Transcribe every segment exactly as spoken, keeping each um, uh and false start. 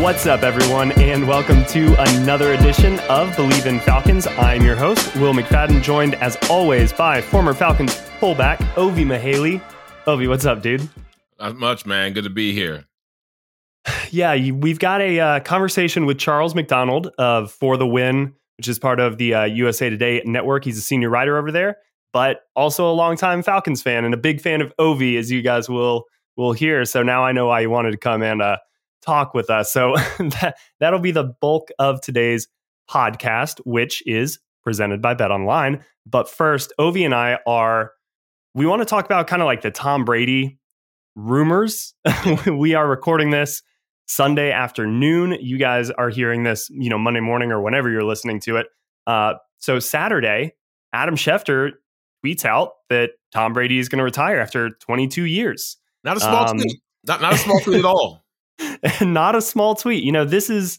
What's up, everyone, and welcome to another edition of Believe in Falcons. I'm your host, Will McFadden, joined as always by former Falcons fullback Ovie Mughelli. Ovie, what's up, dude? Not much, man. Good to be here. Yeah, we've got a uh, conversation with Charles McDonald of For the Win, which is part of the uh, U S A Today network. He's a senior writer over there, but also a longtime Falcons fan and a big fan of Ovie, as you guys will will hear. So now I know why you wanted to come and uh, talk with us. So that, that'll be the bulk of today's podcast, which is presented by BetOnline. But first, Ovie and I are, we want to talk about kind of like the Tom Brady rumors. We are recording this Sunday afternoon. You guys are hearing this, you know, Monday morning or whenever you're listening to it. Uh, so Saturday, Adam Schefter tweets out that Tom Brady is going to retire after twenty-two years. Not a small um, tweet. Not, not a small tweet at all. Not a small tweet. You know, this is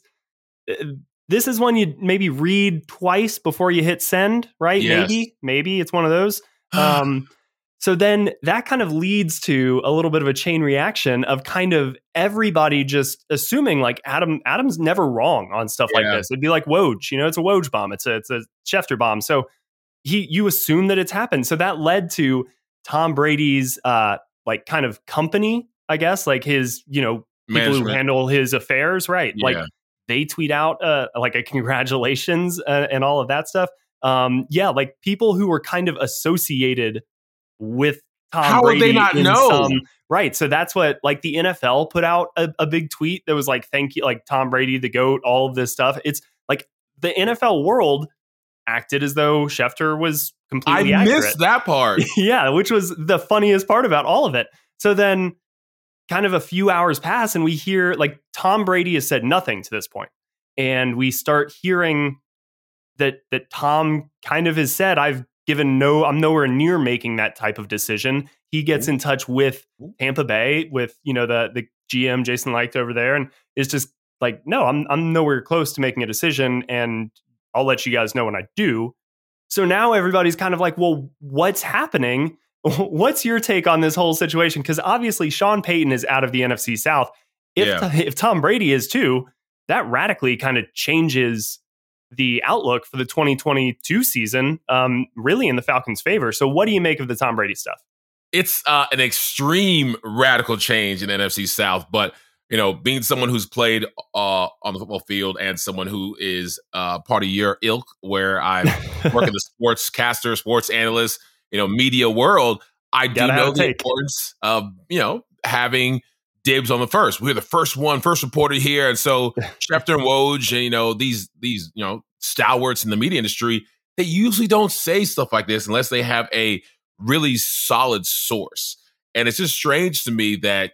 this is one you maybe read twice before you hit send, right? Yes. Maybe, maybe it's one of those. Um, so then that kind of leads to a little bit of a chain reaction of kind of everybody just assuming like Adam Adam's never wrong on stuff Yeah. like this. It'd be like Woj, you know, it's a Woj bomb. It's a it's a Schefter bomb. So he you assume that it's happened. So that led to Tom Brady's uh like kind of company, I guess, like his, you know, people Management. who handle his affairs, right? Yeah. Like they tweet out uh, like a congratulations uh, and all of that stuff. Um, yeah, like people who were kind of associated with Tom How Brady. would they not in know? some- right. So that's what like the N F L put out a, a big tweet that was like, thank you, like Tom Brady, the GOAT, all of this stuff. It's like the N F L world acted as though Schefter was completely I accurate. missed that part. Yeah, which was the funniest part about all of it. So then kind of a few hours pass and we hear like Tom Brady has said nothing to this point. And we start hearing that that Tom kind of has said, I've given no, I'm nowhere near making that type of decision. He gets in touch with Tampa Bay, with, you know, the the G M Jason Licht over there, and is just like, no, I'm I'm nowhere close to making a decision, and I'll let you guys know when I do. So now everybody's kind of like, well, what's happening? What's your take on this whole situation? Because obviously Sean Payton is out of the N F C South. If, Yeah. if Tom Brady is too, that radically kind of changes the outlook for the twenty twenty-two season, um, really in the Falcons' favor. So what do you make of the Tom Brady stuff? It's uh, an extreme radical change in the N F C South, but you know, being someone who's played uh, on the football field and someone who is uh, part of your ilk, where I work in the sportscaster, sports analyst, you know, media world, I do Gotta have know a the take. importance of, you know, having dibs on the first. We're the first one, first reporter here. And so Schefter and Woj, and, you know, these, these, you know, stalwarts in the media industry, they usually don't say stuff like this unless they have a really solid source. And it's just strange to me that,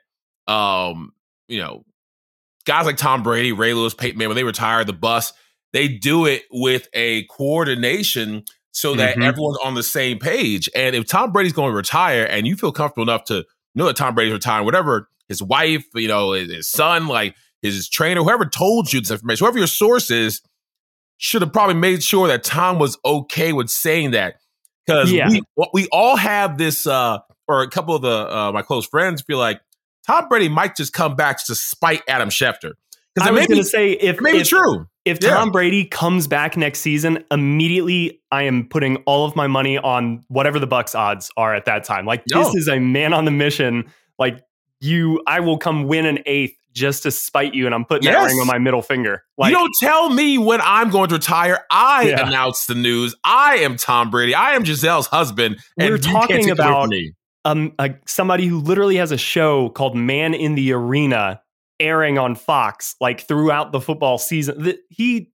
um, you know, guys like Tom Brady, Ray Lewis, Peyton Manning, when they retire the bus, they do it with a coordination so that Mhm. everyone's on the same page. And if Tom Brady's going to retire and you feel comfortable enough to know that Tom Brady's retiring, whatever, his wife, you know, his, his son, like his trainer, whoever told you this information, whoever your source is, should have probably made sure that Tom was okay with saying that. Because Yeah. we, we all have this, uh, or a couple of the uh, my close friends feel like Tom Brady might just come back to spite Adam Schefter. Because I was going to say, if it may be if, true. if Yeah. Tom Brady comes back next season, immediately I am putting all of my money on whatever the Bucks odds are at that time. Like No. this is a man on the mission. Like you, I will come win an eighth just to spite you, and I'm putting that Yes. ring on my middle finger. Like You don't tell me when I'm going to retire. I Yeah. announce the news. I am Tom Brady. I am Giselle's husband. And We're you can't talking take it away about- from me. um, a, somebody who literally has a show called Man in the Arena airing on Fox, like throughout the football season. That he,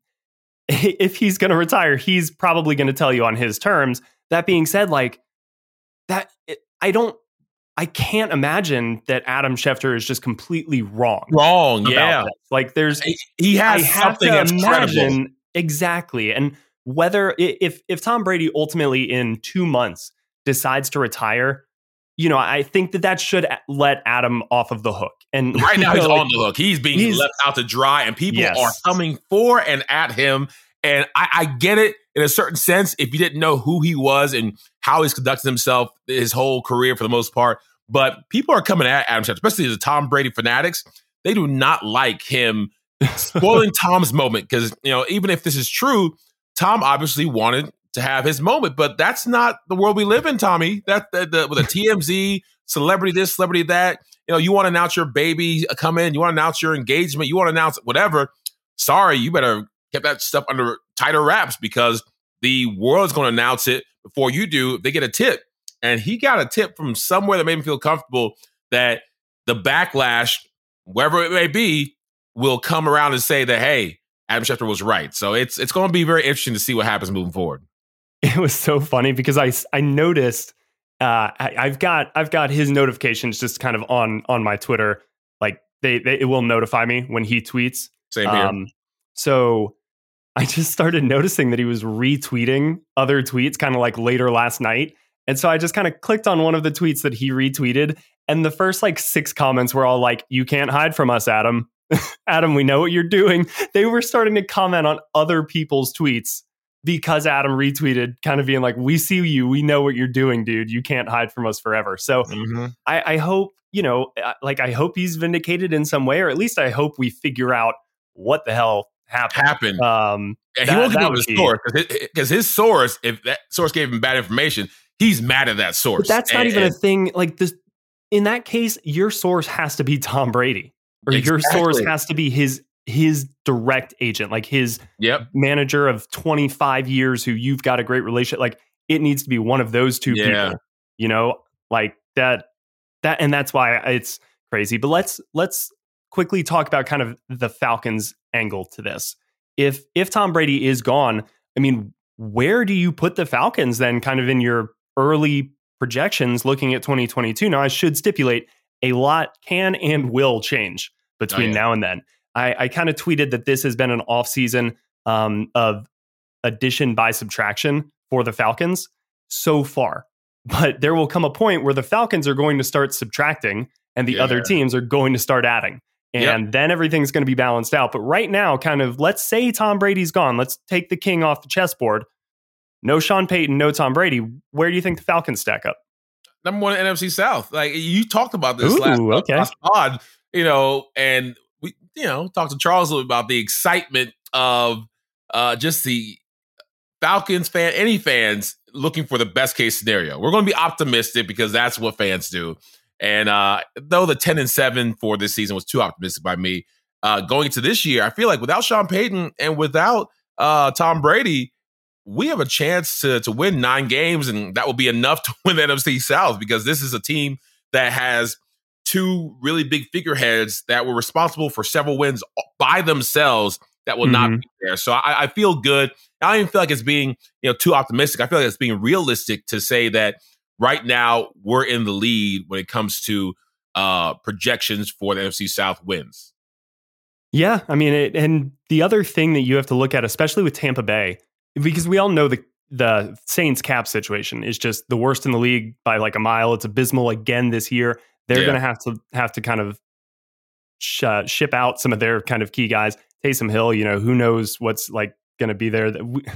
if he's going to retire, he's probably going to tell you on his terms. That being said, like that, it, I don't, I can't imagine that Adam Schefter is just completely wrong. Wrong. about Yeah. this. Like there's, He- He has I have something to that's credible. imagine exactly, and whether i- if if Tom Brady ultimately in two months decides to retire, you know, I think that that should a- let Adam off of the hook. And Right now, you he's know, like, on the hook. He's being he's- left out to dry, and people Yes. are coming for and at him. And I, I get it in a certain sense if you didn't know who he was and how he's conducted himself his whole career for the most part. But people are coming at Adam Schefter, especially the Tom Brady fanatics. They do not like him spoiling Tom's moment, because, you know, even if this is true, Tom obviously wanted to have his moment, but that's not the world we live in, Tommy. That, that the, with a T M Z, celebrity this, celebrity that, you know, you want to announce your baby come in, you want to announce your engagement, you want to announce whatever. Sorry, you better get that stuff under tighter wraps, because the world is going to announce it before you do if they get a tip. And he got a tip from somewhere that made him feel comfortable that the backlash, wherever it may be, will come around and say that, hey, Adam Schefter was right. So it's it's going to be very interesting to see what happens moving forward. It was so funny because I, I noticed uh, I, I've got I've got his notifications just kind of on on my Twitter. Like they, they it will notify me when he tweets. Same here. Um, so I just started noticing that he was retweeting other tweets kind of like later last night. And so I just kind of clicked on one of the tweets that he retweeted. And the first like six comments were all like, "You can't hide from us, Adam. Adam, we know what you're doing." They were starting to comment on other people's tweets because Adam retweeted, kind of being like, "We see you. We know what you're doing, dude. You can't hide from us forever." So mm-hmm. I, I hope, you know, like I hope he's vindicated in some way, or at least I hope we figure out what the hell happened. happened. Um, and that, he won't give him his source, because his source, if that source gave him bad information, he's mad at that source. But that's not and, even and, a thing. Like this, in that case, your source has to be Tom Brady, or exactly. your source has to be his his direct agent, like his yep. manager of twenty-five years who you've got a great relationship. Like it needs to be one of those two yeah. people, you know, like that, that, and that's why it's crazy. But let's, let's quickly talk about kind of the Falcons angle to this. If, if Tom Brady is gone, I mean, where do you put the Falcons then kind of in your early projections looking at twenty twenty-two? Now I should stipulate a lot can and will change between oh, yeah. now and then. I, I kind of tweeted that this has been an offseason um, of addition by subtraction for the Falcons so far. But there will come a point where the Falcons are going to start subtracting and the yeah. other teams are going to start adding. And yep. then everything's going to be balanced out. But right now, kind of, let's say Tom Brady's gone. Let's take the king off the chessboard. No Sean Payton, no Tom Brady. Where do you think the Falcons stack up? Number one in N F C South. Like you talked about this Ooh, last, okay. last pod, you know, and we, you know, talked to Charles a little about the excitement of uh, just the Falcons fan, any fans looking for the best case scenario. We're going to be optimistic because that's what fans do. And uh, though the ten and seven for this season was too optimistic by me, uh, going into this year, I feel like without Sean Payton and without uh, Tom Brady, we have a chance to to win nine games, and that will be enough to win the N F C South, because this is a team that has two really big figureheads that were responsible for several wins by themselves that will mm-hmm. not be there. So I, I feel good. I don't even feel like it's being, you know, too optimistic. I feel like it's being realistic to say that right now we're in the lead when it comes to uh, projections for the N F C South wins. Yeah, I mean, it, and the other thing that you have to look at, especially with Tampa Bay, because we all know the the Saints cap situation is just the worst in the league by like a mile. It's abysmal again this year. They're yeah. going to have to have to kind of sh- uh, ship out some of their kind of key guys. Taysom Hill, you know, who knows what's like going to be there. That we,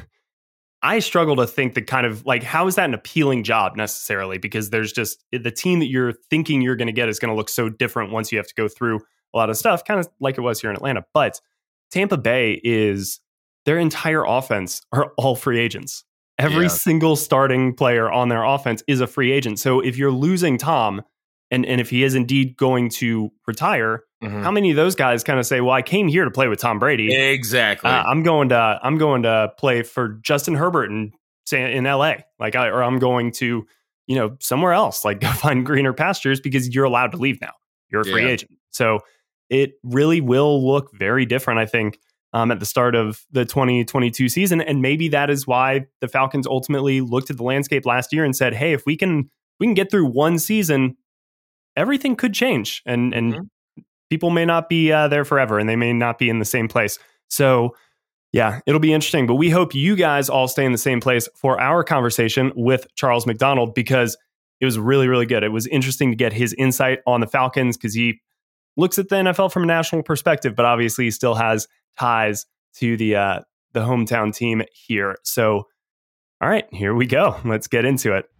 I struggle to think that kind of like, how is that an appealing job necessarily? Because there's just the team that you're thinking you're going to get is going to look so different once you have to go through a lot of stuff, kind of like it was here in Atlanta. But Tampa Bay is, their entire offense are all free agents. Every yeah. single starting player on their offense is a free agent. So if you're losing Tom, and, and if he is indeed going to retire, mm-hmm. how many of those guys kind of say, well, I came here to play with Tom Brady. Exactly. Uh, I'm going to I'm going to play for Justin Herbert in in L A. Like, I, or I'm going to, you know, somewhere else, like go find greener pastures, because you're allowed to leave now. You're a free yeah. agent. So it really will look very different, I think, um, at the start of the twenty twenty-two season. And maybe that is why the Falcons ultimately looked at the landscape last year and said, hey, if we can we can get through one season, everything could change. And and mm-hmm. people may not be uh, there forever, and they may not be in the same place. So yeah, it'll be interesting. But we hope you guys all stay in the same place for our conversation with Charles McDonald, because it was really, really good. It was interesting to get his insight on the Falcons, because he looks at the N F L from a national perspective, but obviously he still has ties to the uh, the hometown team here. So, all right, here we go. Let's get into it.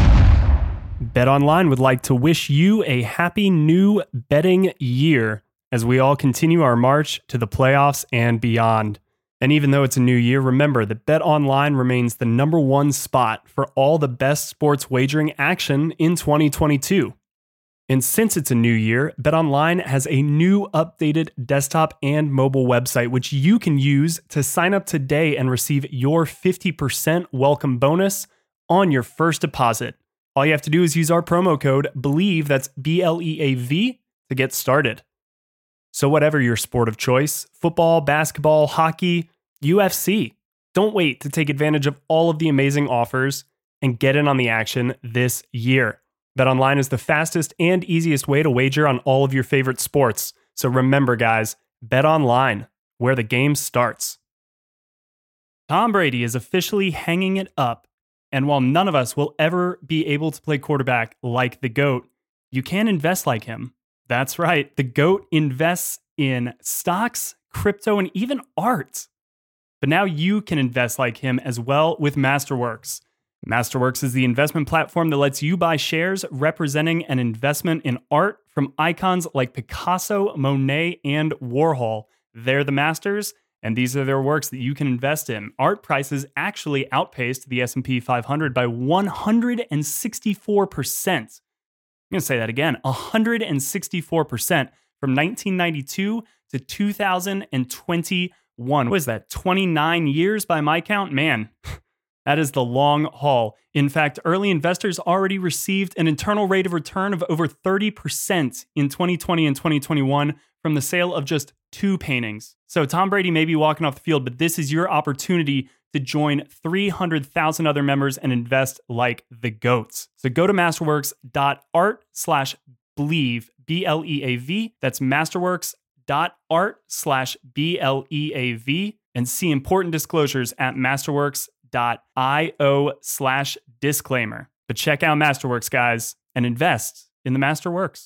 BetOnline would like to wish you a happy new betting year. as we all continue our march to the playoffs and beyond. And even though it's a new year, remember that BetOnline remains the number one spot for all the best sports wagering action in twenty twenty-two. And since it's a new year, BetOnline has a new updated desktop and mobile website, which you can use to sign up today and receive your fifty percent welcome bonus on your first deposit. All you have to do is use our promo code BELIEVE, that's B L E A V, to get started. So whatever your sport of choice, football, basketball, hockey, U F C, don't wait to take advantage of all of the amazing offers and get in on the action this year. BetOnline is the fastest and easiest way to wager on all of your favorite sports. So remember, guys, BetOnline, where the game starts. Tom Brady is officially hanging it up, and while none of us will ever be able to play quarterback like the GOAT, you can invest like him. That's right, the GOAT invests in stocks, crypto, and even art. But now you can invest like him as well with Masterworks. Masterworks is the investment platform that lets you buy shares representing an investment in art from icons like Picasso, Monet, and Warhol. They're the masters, and these are their works that you can invest in. Art prices actually outpaced the S and P five hundred by one hundred sixty-four percent. I'm going to say that again, one hundred sixty-four percent from nineteen ninety-two to two thousand twenty-one. What is that, twenty-nine years by my count? Man, that is the long haul. In fact, early investors already received an internal rate of return of over thirty percent in twenty twenty and twenty twenty-one from the sale of just two paintings. So Tom Brady may be walking off the field, but this is your opportunity to join three hundred thousand other members and invest like the GOATs. So go to masterworks.art slash believe, B L E A V. That's masterworks.art slash B L E A V, and see important disclosures at masterworks.io slash disclaimer. But check out Masterworks, guys, and invest in the Masterworks.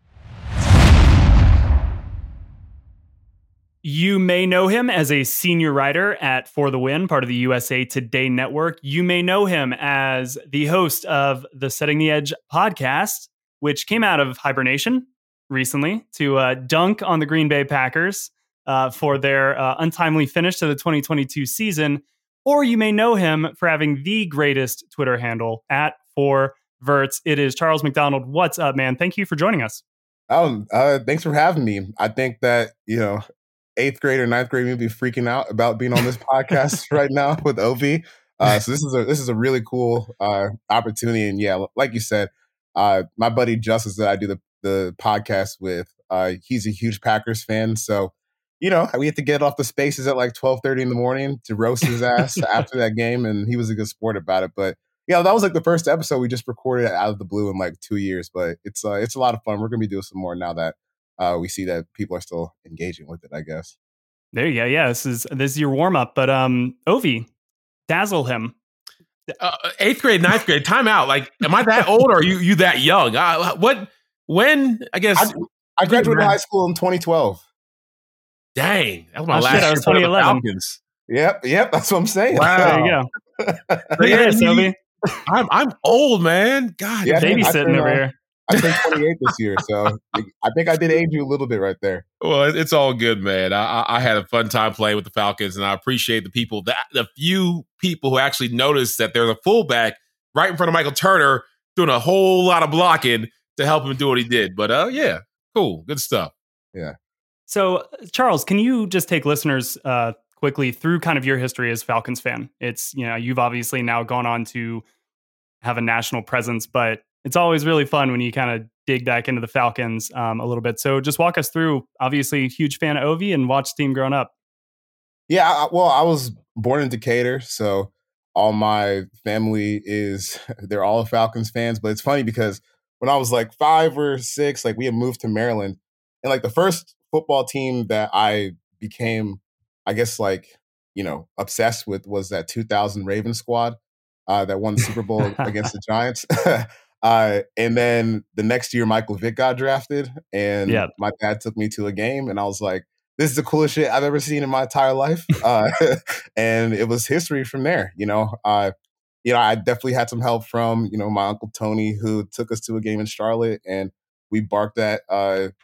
You may know him as a senior writer at For the Win, part of the U S A Today network. You may know him as the host of the Setting the Edge podcast, which came out of hibernation recently to uh, dunk on the Green Bay Packers uh, for their uh, untimely finish to the twenty twenty-two season. Or you may know him for having the greatest Twitter handle at four verts. It is Charles McDonald. What's up, man? Thank you for joining us. Um, uh, thanks for having me. I think that, you know, eighth grade or ninth grade, we'd be freaking out about being on this podcast right now with Ovi. Uh, so this is a this is a really cool uh, opportunity. And yeah, like you said, uh, my buddy Justice that I do the, the podcast with, uh, he's a huge Packers fan. So, you know, we had to get off the spaces at like twelve thirty in the morning to roast his ass after that game. And he was a good sport about it. But yeah, that was like the first episode we just recorded out of the blue in like two years. But it's uh, it's a lot of fun. We're going to be doing some more now that uh, we see that people are still engaging with it, I guess. There you go. Yeah, this is this is your warm up. But um, Ovi, dazzle him. Uh, eighth grade, ninth grade, time out. Like, am I that old or are you you that young? Uh, what? When? I guess I, I graduated high school in twenty twelve. Dang, that was my oh, last shit, year. I was twenty eleven. Yep, yep, that's what I'm saying. Wow. There you go. So, yeah, Yes, Ovi. I'm I'm old, man. God, Yeah, babysitting I over here. I turned twenty-eight this year, so I think I did age you a little bit right there. Well, it's all good, man. I, I had a fun time playing with the Falcons, and I appreciate the people, that the few people who actually noticed that there's a fullback right in front of Michael Turner doing a whole lot of blocking to help him do what he did. But uh, yeah, cool, good stuff. Yeah. So, Charles, can you just take listeners uh, quickly through kind of your history as Falcons fan? It's, you know, you've obviously now gone on to have a national presence, but it's always really fun when you kind of dig back into the Falcons um, a little bit. So just walk us through, obviously, huge fan of Ovi and watched the team growing up. Yeah, I, well, I was born in Decatur, so all my family is, they're all Falcons fans. But it's funny because when I was like five or six, like we had moved to Maryland. And like the first football team that I became, I guess, like, you know, obsessed with was that two thousand Ravens squad uh, that won the Super Bowl against the Giants. Uh, and then the next year, Michael Vick got drafted, and yep. my dad took me to a game, and I was like, "This is the coolest shit I've ever seen in my entire life." Uh, and it was history from there. You know, uh, you know, I definitely had some help from you know my uncle Tony, who took us to a game in Charlotte, and we barked at uh,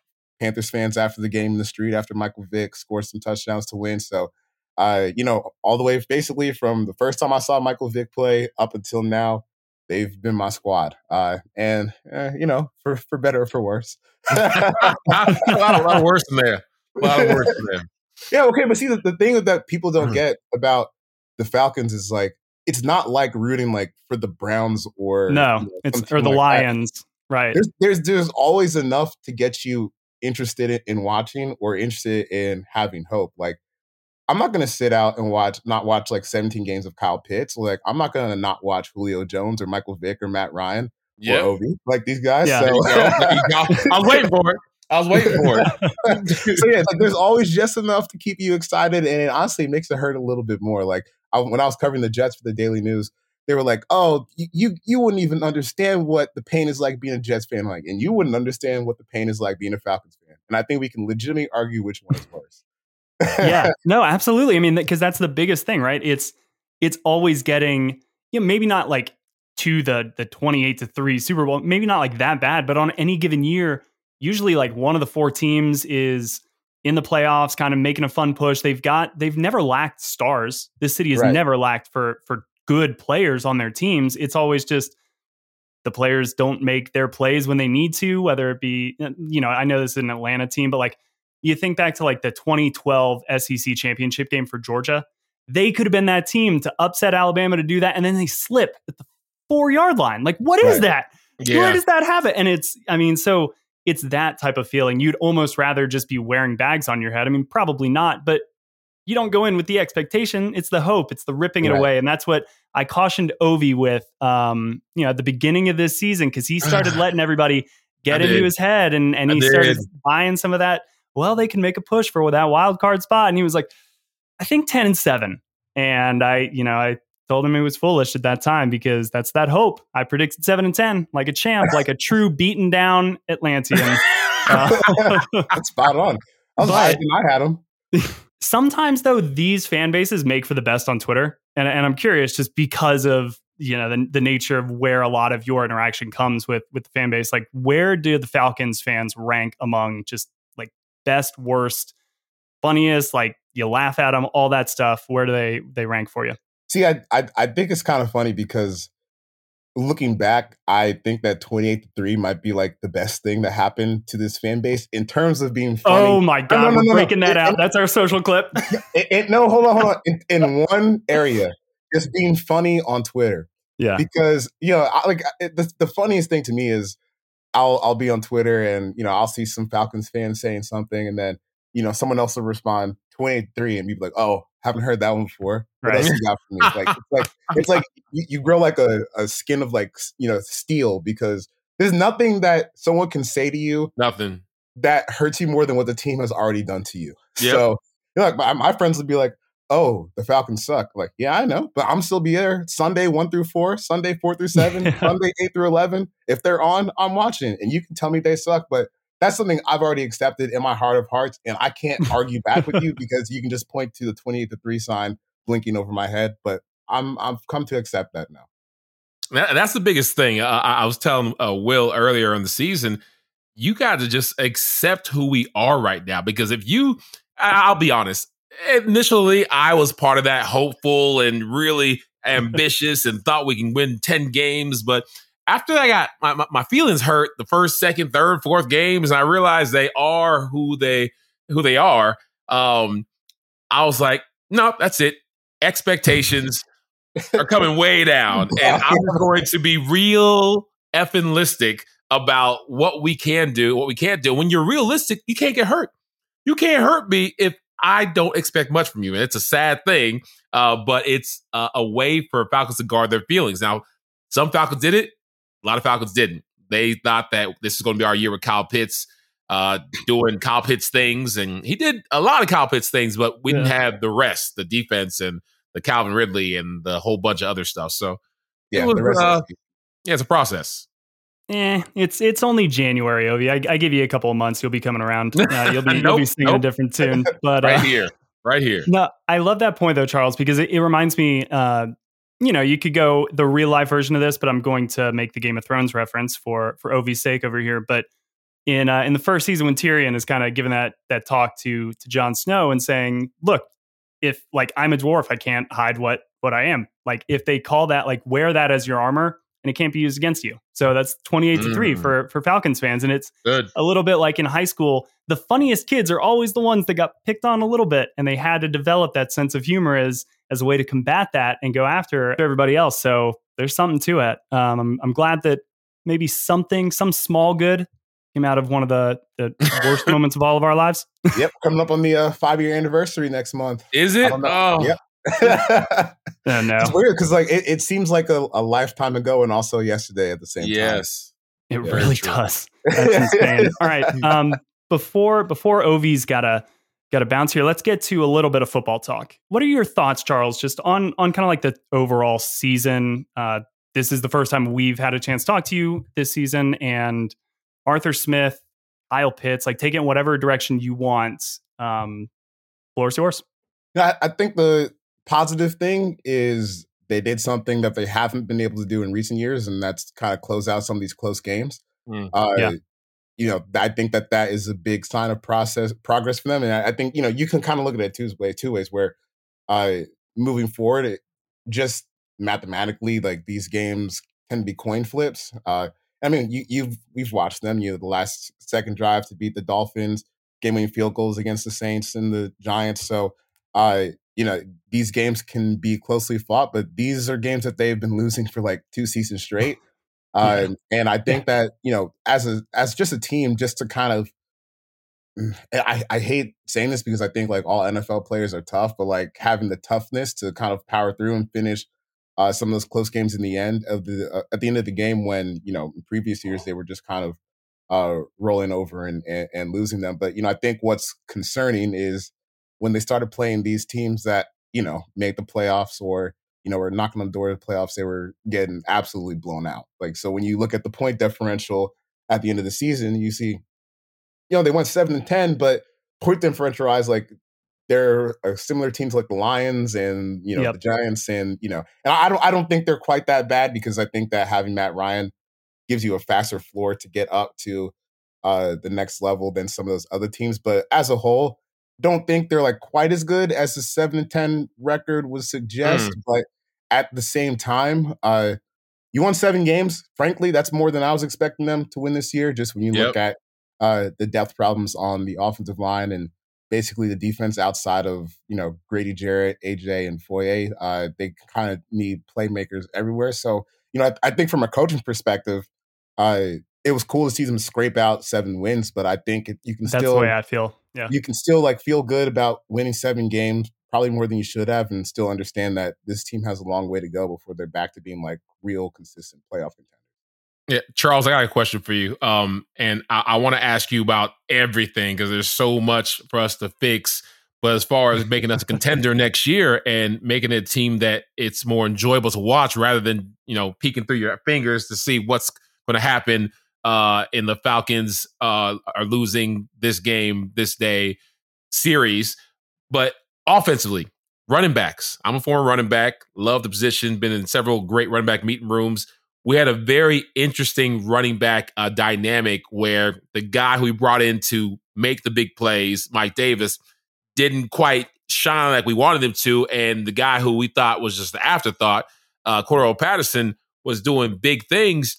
Panthers fans after the game in the street after Michael Vick scored some touchdowns to win. So, uh, you know, all the way basically from the first time I saw Michael Vick play up until now, they've been my squad. Uh, and, uh, you know, for, for better or for worse. a, lot, a lot of worse than there. A lot of worse than there. Yeah, okay, but see, the, the thing that people don't Mhm. get about the Falcons is like, it's not like rooting like for the Browns or No, you know, it's some team or the like that. Lions, right? There's, there's there's always enough to get you interested in, in watching or interested in having hope. Like, I'm not gonna sit out and watch not watch like seventeen games of Kyle Pitts. Like, I'm not gonna not watch Julio Jones or Michael Vick or Matt Ryan Yeah. or Ovi, like these guys. Yeah. So, There you go. There you go. I was waiting for it. I was waiting for it. so yeah, like, there's always just enough to keep you excited, and it honestly makes it hurt a little bit more. Like I, when I was covering the Jets for the Daily News, they were like, "Oh, you you wouldn't even understand what the pain is like being a Jets fan, like, and you wouldn't understand what the pain is like being a Falcons fan." And I think we can legitimately argue which one is worse. Yeah, no, absolutely. I mean, because that's the biggest thing, right? It's it's always getting, you know, maybe not like to the the twenty-eight to three Super Bowl, maybe not like that bad, but on any given year, usually like one of the four teams is in the playoffs, kind of making a fun push. They've got they've never lacked stars. This city has Right. never lacked for for good players on their teams. It's always just the players don't make their plays when they need to, whether it be, you know, I know this is an Atlanta team, but like you think back to like the twenty twelve S E C championship game for Georgia. They could have been that team to upset Alabama to do that. And then they slip at the four yard line. Like, what is Right. that? Yeah. Where does that have it? And it's, I mean, so it's that type of feeling. You'd almost rather just be wearing bags on your head. I mean, probably not, but you don't go in with the expectation. It's the hope. It's the ripping it Right. away. And that's what I cautioned Ovi with, um, you know, at the beginning of this season, because he started letting everybody get I into did. his head and, and I he did. started buying some of that. Well, they can make a push for that wild card spot. And he was like, I think ten and seven. And I, you know, I told him it was foolish at that time because that's that hope. I predicted seven and ten, like a champ, like a true beaten down Atlantean. Uh, That's spot on. I was But- higher than I had them. Sometimes though, these fan bases make for the best on Twitter. And, and I'm curious just because of, you know, the, the nature of where a lot of your interaction comes with, with the fan base, like where do the Falcons fans rank among just like best, worst, funniest, like you laugh at them, all that stuff. Where do they, they rank for you? See, I, I I think it's kind of funny because looking back, I think that twenty-eight to three might be like the best thing that happened to this fan base in terms of being funny. Oh my God, no, no, we're no, no. breaking that It- out. That's our social clip. It- it- no, hold on, hold on. In, in one area, just being funny on Twitter. Yeah. Because, you know, I, like it, the, the funniest thing to me is I'll I'll be on Twitter and, you know, I'll see some Falcons fans saying something and then, you know, someone else will respond twenty-eight to three and be like, oh, haven't heard that one before. What Right. else you got for me? Like, it's like, it's like you, you grow like a, a skin of like, s- you know, steel because there's nothing that someone can say to you Nothing. that hurts you more than what the team has already done to you. Yep. So, you know, like my, my friends would be like, oh, the Falcons suck. Like, yeah, I know, but I'm still be there Sunday one through four, Sunday four through seven, Sunday eight through eleven. If they're on, I'm watching, and you can tell me they suck, but that's something I've already accepted in my heart of hearts, and I can't argue back with you because you can just point to the twenty-eight to three sign blinking over my head. But I'm I've come to accept that now. That, that's the biggest thing. Uh, I, I was telling uh, Will earlier in the season, you got to just accept who we are right now. Because if you, I- I'll be honest, initially I was part of that hopeful and really ambitious and thought we can win ten games. But after I got my, my, my feelings hurt the first, second, third, fourth games, and I realized they are who they who they are, um, I was like, no, that's it. Expectations are coming way down. And I'm going to be real effing listic about what we can do, what we can't do. When you're realistic, you can't get hurt. You can't hurt me if I don't expect much from you. And it's a sad thing, uh, but it's uh, a way for Falcons to guard their feelings. Now, some Falcons did it. A lot of Falcons didn't. They thought that this is going to be our year with Kyle Pitts uh, doing Kyle Pitts things. And he did a lot of Kyle Pitts things, but we didn't Yeah. have the rest, the defense and the Calvin Ridley and the whole bunch of other stuff. So, Yeah, it was, the rest uh, of the yeah, it's a process. Eh, it's it's only January, Ovi. I, I give you a couple of months. You'll be coming around. Uh, you'll be you'll Nope, be singing a nope. different tune. But Right uh, here. Right here. no, I love that point though, Charles, because it, it reminds me. Uh, you know, you could go the real life version of this, but I'm going to make the Game of Thrones reference for for Ovi's sake over here. But in uh, in the first season when Tyrion is kind of giving that that talk to to Jon Snow and saying, look, if like I'm a dwarf, I can't hide what what I am. Like if they call that, like wear that as your armor and it can't be used against you. So that's twenty-eight mm. to three for for Falcons fans. And it's Good. a little bit like in high school, the funniest kids are always the ones that got picked on a little bit, and they had to develop that sense of humor as as a way to combat that and go after everybody else. So there's something to it. Um, I'm I'm glad that maybe something, some small good came out of one of the, the worst moments of all of our lives. Yep, coming up on the uh, five-year anniversary next month. Is it? Oh. Yep. oh, no. It's weird because like it, it seems like a, a lifetime ago and also yesterday at the same yes. time. Yes. It yeah, really does. That's insane. All right. Um, before before Ovi's gotta gotta bounce here, let's get to a little bit of football talk. What are your thoughts, Charles, just on on kind of like the overall season? Uh, this is the first time we've had a chance to talk to you this season, and Arthur Smith, Kyle Pitts, like take it in whatever direction you want. Um, floor is yours. I, I think the positive thing is they did something that they haven't been able to do in recent years, and that's kind of close out some of these close games. Mm, uh, yeah. You know, I think that that is a big sign of process progress for them, and I, I think you know you can kind of look at it two ways. Two ways where uh, moving forward, it, just mathematically, like these games can be coin flips. Uh, I mean, you, you've we've watched them. You know, the last second drive to beat the Dolphins, game-winning field goals against the Saints and the Giants. So, uh, you know, these games can be closely fought, but these are games that they've been losing for like two seasons straight. Uh, yeah. And I think yeah. that you know, as a as just a team, just to kind of, I, I hate saying this because I think like all N F L players are tough, but like having the toughness to kind of power through and finish Uh, some of those close games in the end of the uh, at the end of the game when you know in previous years they were just kind of uh, rolling over and, and and losing them. But you know I think what's concerning is when they started playing these teams that you know make the playoffs or you know were knocking on the door of the playoffs, they were getting absolutely blown out. Like so when you look at the point differential at the end of the season, you see you know they went seven and ten, but point differential wise like. There are similar teams like the Lions and you know yep. the Giants, and you know, and I don't I don't think they're quite that bad because I think that having Matt Ryan gives you a faster floor to get up to uh, the next level than some of those other teams. But as a whole, don't think they're like quite as good as the seven and ten record would suggest. Mm. But at the same time, uh, you won seven games. Frankly, that's more than I was expecting them to win this year. Just when you yep. look at uh, the depth problems on the offensive line and basically the defense outside of, you know, Grady Jarrett, A J, and Foye, uh, they kind of need playmakers everywhere. So, you know, I, I think from a coaching perspective, uh, it was cool to see them scrape out seven wins, but I think it, you can That's still- the way I feel, yeah. You can still like feel good about winning seven games, probably more than you should have, and still understand that this team has a long way to go before they're back to being like real consistent playoff contenders. Yeah, Charles, I got a question for you. Um, and I, I want to ask you about everything because there's so much for us to fix. But as far as making us a contender next year and making it a team that it's more enjoyable to watch rather than, you know, peeking through your fingers to see what's going to happen uh, in the Falcons uh, are losing this game, this day series. But offensively, running backs. I'm a former running back, love the position, been in several great running back meeting rooms. We had a very interesting running back uh, dynamic where the guy who we brought in to make the big plays, Mike Davis, didn't quite shine like we wanted him to. And the guy who we thought was just the afterthought, uh, Cordarrelle Patterson, was doing big things.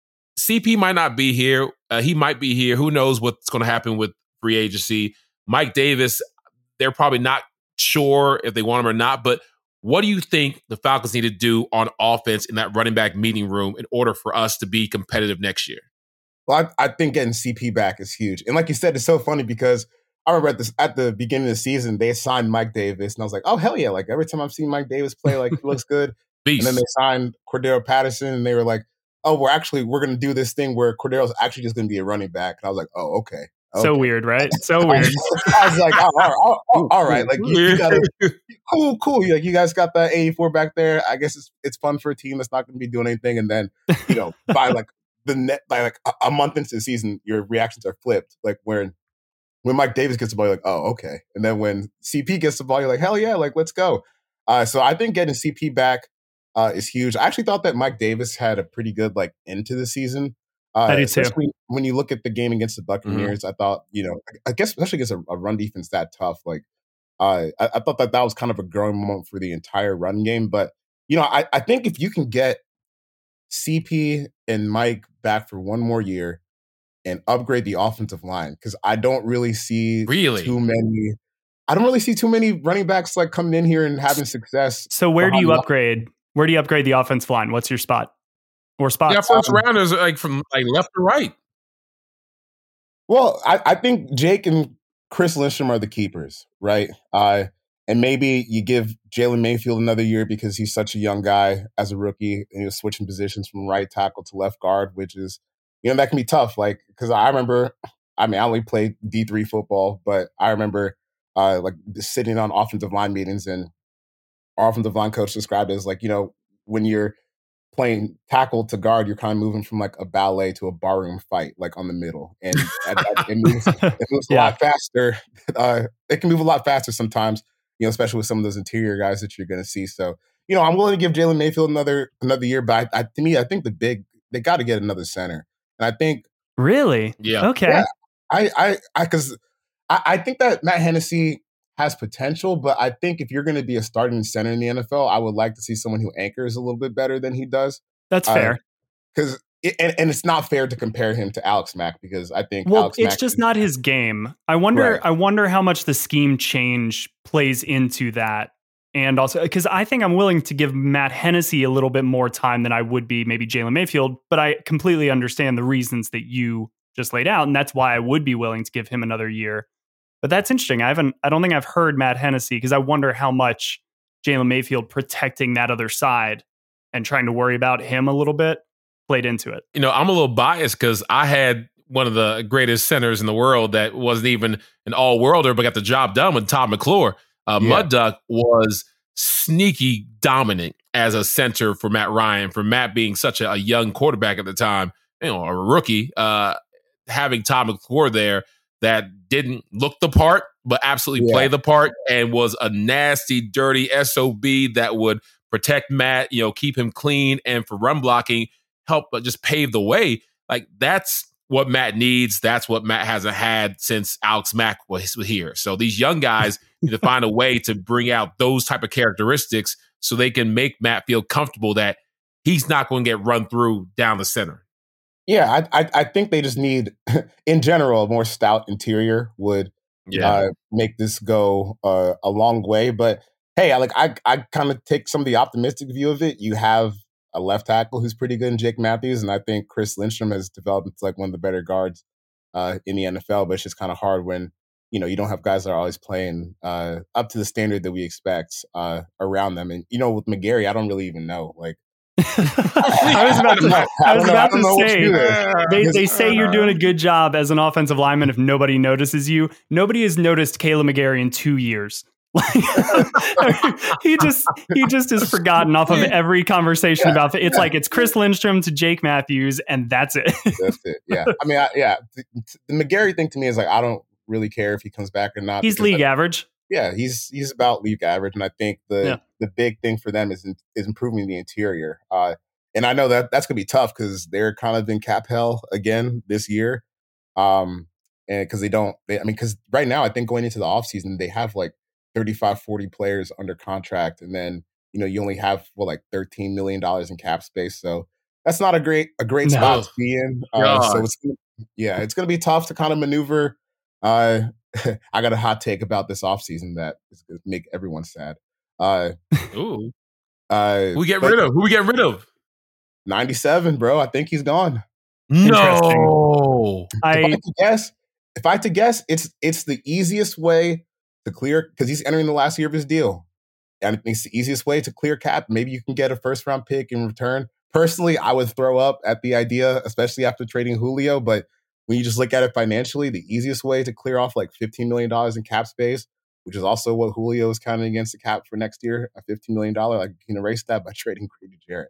C P might not be here. Uh, he might be here. Who knows what's going to happen with free agency. Mike Davis, they're probably not sure if they want him or not, but what do you think the Falcons need to do on offense in that running back meeting room in order for us to be competitive next year? Well, I, I think getting C P back is huge. And like you said, it's so funny because I remember at, this, at the beginning of the season, they signed Mike Davis. And I was like, oh, hell yeah. Like every time I've seen Mike Davis play, like he looks good. Beast. And then they signed Cordarrelle Patterson and they were like, oh, we're actually, we're going to do this thing where Cordarrelle's actually just going to be a running back. And I was like, oh, okay. Okay. So weird, right? So weird. I was like, oh, all, right, all right, like you, you got cool, cool. You like you guys got that eighty-four back there. I guess it's it's fun for a team that's not going to be doing anything. And then you know by like the net by like a, a month into the season, your reactions are flipped. Like when when Mike Davis gets the ball, you're like, oh, okay. And then when C P gets the ball, you're like, hell yeah, like let's go. Uh, so I think getting C P back uh, is huge. I actually thought that Mike Davis had a pretty good like into the season. Uh, I do too. especially when you look at the game against the Buccaneers, Mm-hmm. I thought, you know, I guess especially against a, a run defense that tough, like uh, I, I thought that that was kind of a growing moment for the entire run game. But you know, I, I think if you can get C P and Mike back for one more year and upgrade the offensive line, because I don't really see Really? too many. I don't really see too many running backs like coming in here and having success. So where do behind you the upgrade? Where do you upgrade the offensive line? What's your spot or spots? Yeah, first Um, rounders like from like left to right. Well, I, I think Jake and Chris Lindstrom are the keepers, right? Uh, and maybe you give Jalen Mayfield another year because he's such a young guy as a rookie, and he was switching positions from right tackle to left guard, which is, you know, that can be tough. Like, because I remember, I mean, I only played D three football, but I remember uh, like sitting on offensive line meetings, and our offensive line coach described it as like, you know, when you're playing tackle to guard, you're kind of moving from like a ballet to a barroom fight, like on the middle, and at, at, it moves, it moves a Yeah. lot faster. Uh, it can move a lot faster sometimes, you know, especially with some of those interior guys that you're going to see. So, you know, I'm willing to give Jalen Mayfield another another year, but I, I, to me, I think the big they got to get another center, and I think Really? Yeah. Okay. yeah, I I I because I, I think that Matt Hennessy has potential, but I think if you're going to be a starting center in the N F L, I would like to see someone who anchors a little bit better than he does. That's Uh, fair. Because it, and, and it's not fair to compare him to Alex Mack because I think Well, Alex it's Mack just is- not his game. I wonder. Right. I wonder how much the scheme change plays into that, and also because I think I'm willing to give Matt Hennessy a little bit more time than I would be maybe Jalen Mayfield. But I completely understand the reasons that you just laid out, and that's why I would be willing to give him another year. But that's interesting. I haven't. I don't think I've heard Matt Hennessy because I wonder how much Jalen Mayfield protecting that other side and trying to worry about him a little bit played into it. You know, I'm a little biased because I had one of the greatest centers in the world that wasn't even an all-worlder, but got the job done with Todd McClure. Uh, Yeah. Mud Duck was sneaky dominant as a center for Matt Ryan, for Matt being such a, a young quarterback at the time, you know, a rookie, uh, having Todd McClure there that didn't look the part, but absolutely Yeah. play the part and was a nasty, dirty S O B that would protect Matt, you know, keep him clean, and for run blocking, help uh, just pave the way. Like, that's what Matt needs. That's what Matt hasn't had since Alex Mack was here. So these young guys need to find a way to bring out those type of characteristics so they can make Matt feel comfortable that he's not going to get run through down the center. Yeah, I, I I think they just need, in general, a more stout interior would Yeah. uh, make this go uh, a long way. But hey, I like I I kind of take some of the optimistic view of it. You have a left tackle who's pretty good in Jake Matthews, and I think Chris Lindstrom has developed into like one of the better guards uh, in the N F L. But it's just kind of hard when you know you don't have guys that are always playing uh, up to the standard that we expect uh, around them. And you know, with McGarry, I don't really even know like. I was about to, I was about to say, they, they say you're doing a good job as an offensive lineman if nobody notices you. Nobody has noticed Caleb McGarry in two years. he just he just is forgotten off of every conversation Yeah, about it. It's yeah. like it's Chris Lindstrom to Jake Matthews, and that's it. That's it. Yeah. I mean, I, yeah. The, the McGarry thing to me is like I don't really care if he comes back or not. He's because league I- average. Yeah, he's he's about league average, and I think the Yeah. the big thing for them is in, is improving the interior. Uh, and I know that that's gonna be tough because they're kind of in cap hell again this year. Um, and because they don't, they, I mean, because right now I think going into the offseason, they have like thirty-five, forty players under contract, and then you know you only have well like thirteen million dollars in cap space, so that's not a great a great No. spot to be in. Uh, so God. it's yeah, it's gonna be tough to kind of maneuver. Uh, I got a hot take about this offseason that is going to make everyone sad. Uh, Ooh. uh, Who we get but rid of? Who we get rid of? ninety-seven, bro. I think he's gone. No. If I I had to guess, if I had to guess, it's it's the easiest way to clear because he's entering the last year of his deal, and it's the easiest way to clear cap. Maybe you can get a first round pick in return. Personally, I would throw up at the idea, especially after trading Julio. But when you just look at it financially, the easiest way to clear off like fifteen million dollars in cap space, which is also what Julio is counting against the cap for next year, a fifteen million dollars, like you can erase that by trading Grady Jarrett.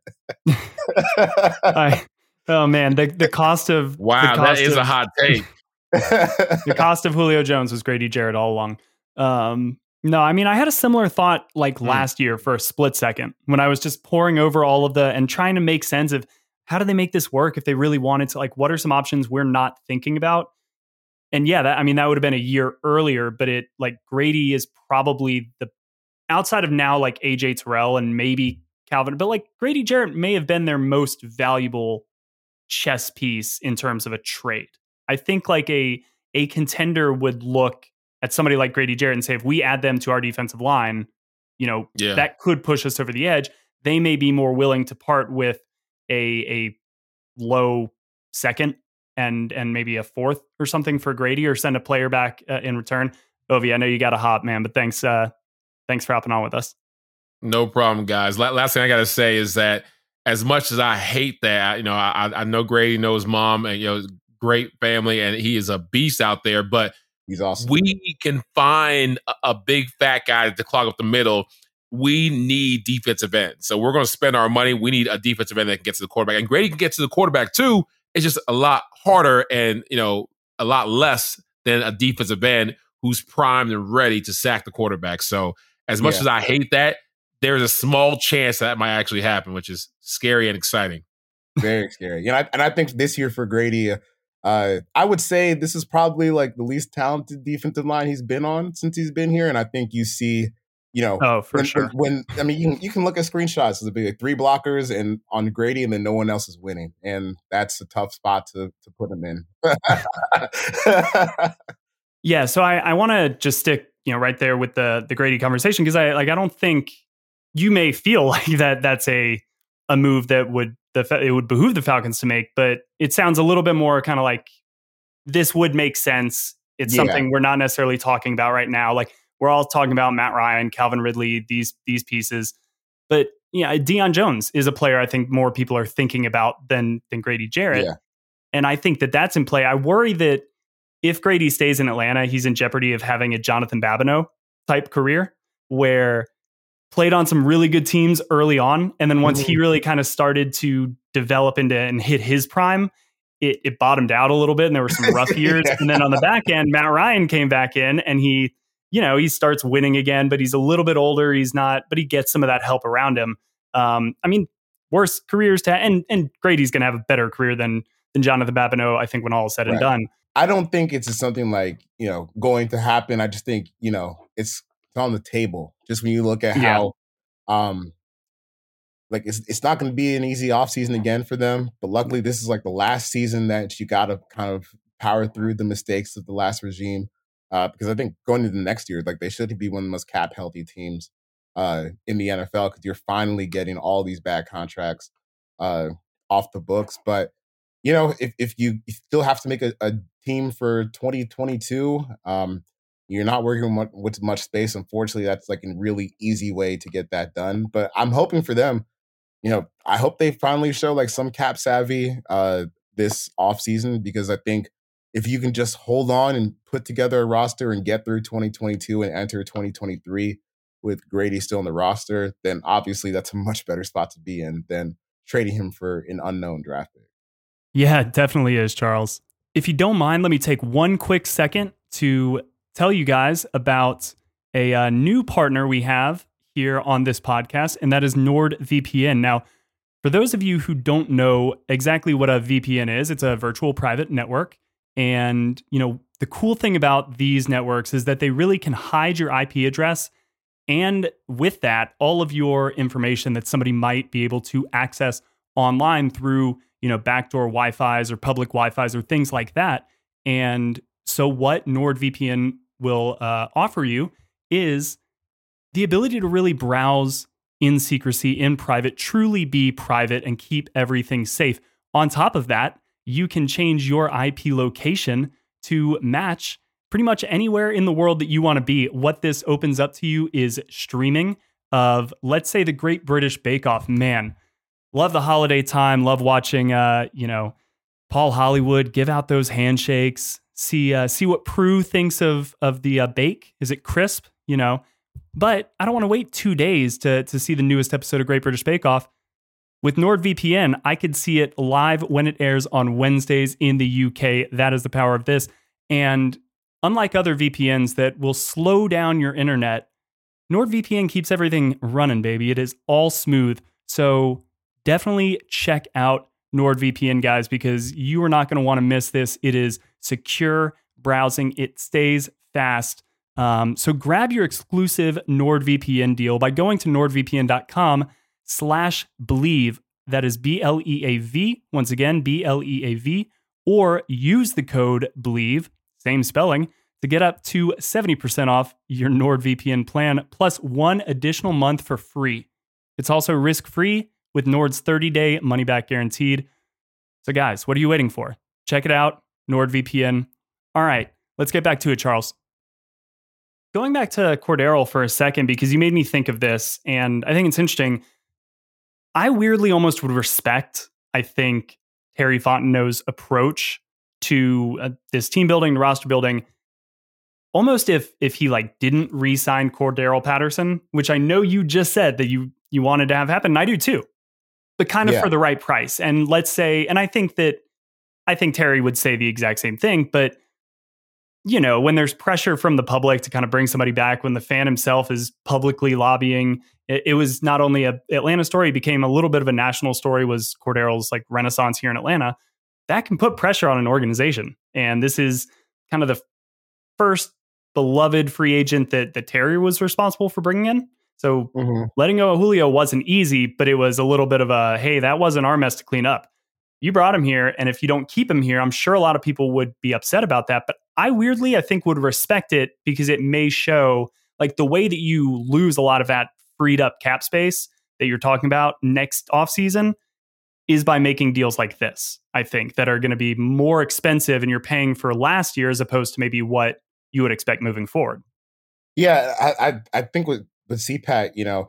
I oh man, the the cost of Wow, the that cost is of, a hot take. the cost of Julio Jones was Grady Jarrett all along. Um, no, I mean I had a similar thought like Hmm. last year for a split second when I was just poring over all of the and trying to make sense of how do they make this work if they really wanted to? Like, what are some options we're not thinking about? And yeah, that, I mean, that would have been a year earlier, but it like Grady is probably the outside of now, like A J Terrell and maybe Calvin, but like Grady Jarrett may have been their most valuable chess piece in terms of a trade. I think like a a contender would look at somebody like Grady Jarrett and say, if we add them to our defensive line, you know, yeah. that could push us over the edge. They may be more willing to part with a a low second and and maybe a fourth or something for Grady, or send a player back uh, in return. Ovi, I know you got a hop, man, but thanks uh, thanks for hopping on with us. No problem, guys. Last thing I got to say is that as much as I hate that, you know, I, I know Grady knows mom and, you know, great family and he is a beast out there, but he's awesome. We can find a, a big fat guy to clog up the middle. We need defensive end. So we're going to spend our money. We need a defensive end that can get to the quarterback. And Grady can get to the quarterback too. It's just a lot harder and, you know, a lot less than a defensive end who's primed and ready to sack the quarterback. So as much yeah. as I hate that, there's a small chance that might actually happen, which is scary and exciting. Very scary. And I, and I think this year for Grady, uh, I would say this is probably like the least talented defensive line he's been on since he's been here. And I think you see, you know, oh, for when, sure. When, when I mean, you can, you can look at screenshots. It'll be like three blockers and on Grady, and then no one else is winning, and that's a tough spot to to put him in. yeah, so I, I want to just stick, you know, right there with the the Grady conversation, because I like I don't think you may feel like that that's a a move that would the it would behoove the Falcons to make, but it sounds a little bit more kind of like this would make sense. It's yeah. something we're not necessarily talking about right now. Like, we're all talking about Matt Ryan, Calvin Ridley, these these pieces. But yeah, Deion Jones is a player I think more people are thinking about than than Grady Jarrett. Yeah. And I think that that's in play. I worry that if Grady stays in Atlanta, he's in jeopardy of having a Jonathan Babineau type career, where played on some really good teams early on. And then once mm-hmm. he really kind of started to develop into and hit his prime, it, it bottomed out a little bit. And there were some rough years. yeah. And then on the back end, Matt Ryan came back in and he, you know, he starts winning again, but he's a little bit older. He's not, but he gets some of that help around him. Um, I mean, worse careers to, and, and Grady's going to have a better career than, than Jonathan Babineau, I think, when all is said right. and done. I don't think it's something like, you know, going to happen. I just think, you know, it's on the table. Just when you look at yeah. how, um, like it's it's not going to be an easy offseason again for them. But luckily, this is like the last season that you got to kind of power through the mistakes of the last regime. Uh, because I think going into the next year, like they should be one of the most cap healthy teams uh, in the N F L, because you're finally getting all these bad contracts uh, off the books. But you know, if if you, you still have to make a, a team for twenty twenty-two, um, you're not working with, with much space. Unfortunately, that's like a really easy way to get that done. But I'm hoping for them. You know, I hope they finally show like some cap savvy uh, this offseason, because I think if you can just hold on and put together a roster and get through twenty twenty-two and enter twenty twenty-three with Grady still in the roster, then obviously that's a much better spot to be in than trading him for an unknown draft pick. Yeah, it definitely is, Charles. If you don't mind, let me take one quick second to tell you guys about a uh, new partner we have here on this podcast, and that is NordVPN. Now, for those of you who don't know exactly what a V P N is, it's a virtual private network. And, you know, the cool thing about these networks is that they really can hide your I P address. And with that, all of your information that somebody might be able to access online through, you know, backdoor Wi-Fi's or public Wi-Fi's or things like that. And so what NordVPN will uh, offer you is the ability to really browse in secrecy, in private, truly be private and keep everything safe. On top of that, you can change your I P location to match pretty much anywhere in the world that you want to be. What this opens up to you is streaming of, let's say, the Great British Bake Off. Man, love the holiday time. Love watching, uh, you know, Paul Hollywood give out those handshakes. See, uh, see what Prue thinks of of the uh, bake. Is it crisp? You know, but I don't want to wait two days to to see the newest episode of Great British Bake Off. With NordVPN, I could see it live when it airs on Wednesdays in the U K. That is the power of this. And unlike other V P Ns that will slow down your internet, NordVPN keeps everything running, baby. It is all smooth. So definitely check out NordVPN, guys, because you are not going to want to miss this. It is secure browsing. It stays fast. Um, so grab your exclusive NordVPN deal by going to nordvpn.com slash believe. That is B L E A V. Once again, B L E A V. Or use the code believe, same spelling, to get up to seventy percent off your NordVPN plan, plus one additional month for free. It's also risk-free with Nord's thirty-day money-back guaranteed. So guys, what are you waiting for? Check it out, NordVPN. All right, let's get back to it, Charles. Going back to Cordero for a second, because you made me think of this, and I think it's interesting. I weirdly almost would respect, I think, Terry Fontenot's approach to uh, this team building, roster building, almost if if he like didn't re-sign Cordero Patterson, which I know you just said that you you wanted to have happen, and I do too, but kind of yeah. for the right price. And let's say, and I think that I think Terry would say the exact same thing, but you know, when there's pressure from the public to kind of bring somebody back, when the fan himself is publicly lobbying, it, it was not only a Atlanta story, it became a little bit of a national story, was Cordero's like renaissance here in Atlanta. That can put pressure on an organization. And this is kind of the first beloved free agent that, that Terry was responsible for bringing in. So mm-hmm. letting go of Julio wasn't easy, but it was a little bit of a, hey, that wasn't our mess to clean up. You brought him here, and if you don't keep him here, I'm sure a lot of people would be upset about that. But I weirdly, I think, would respect it because it may show like the way that you lose a lot of that freed up cap space that you're talking about next offseason is by making deals like this, I think, that are going to be more expensive and you're paying for last year as opposed to maybe what you would expect moving forward. Yeah, I I, I think with, with C PAT, you know,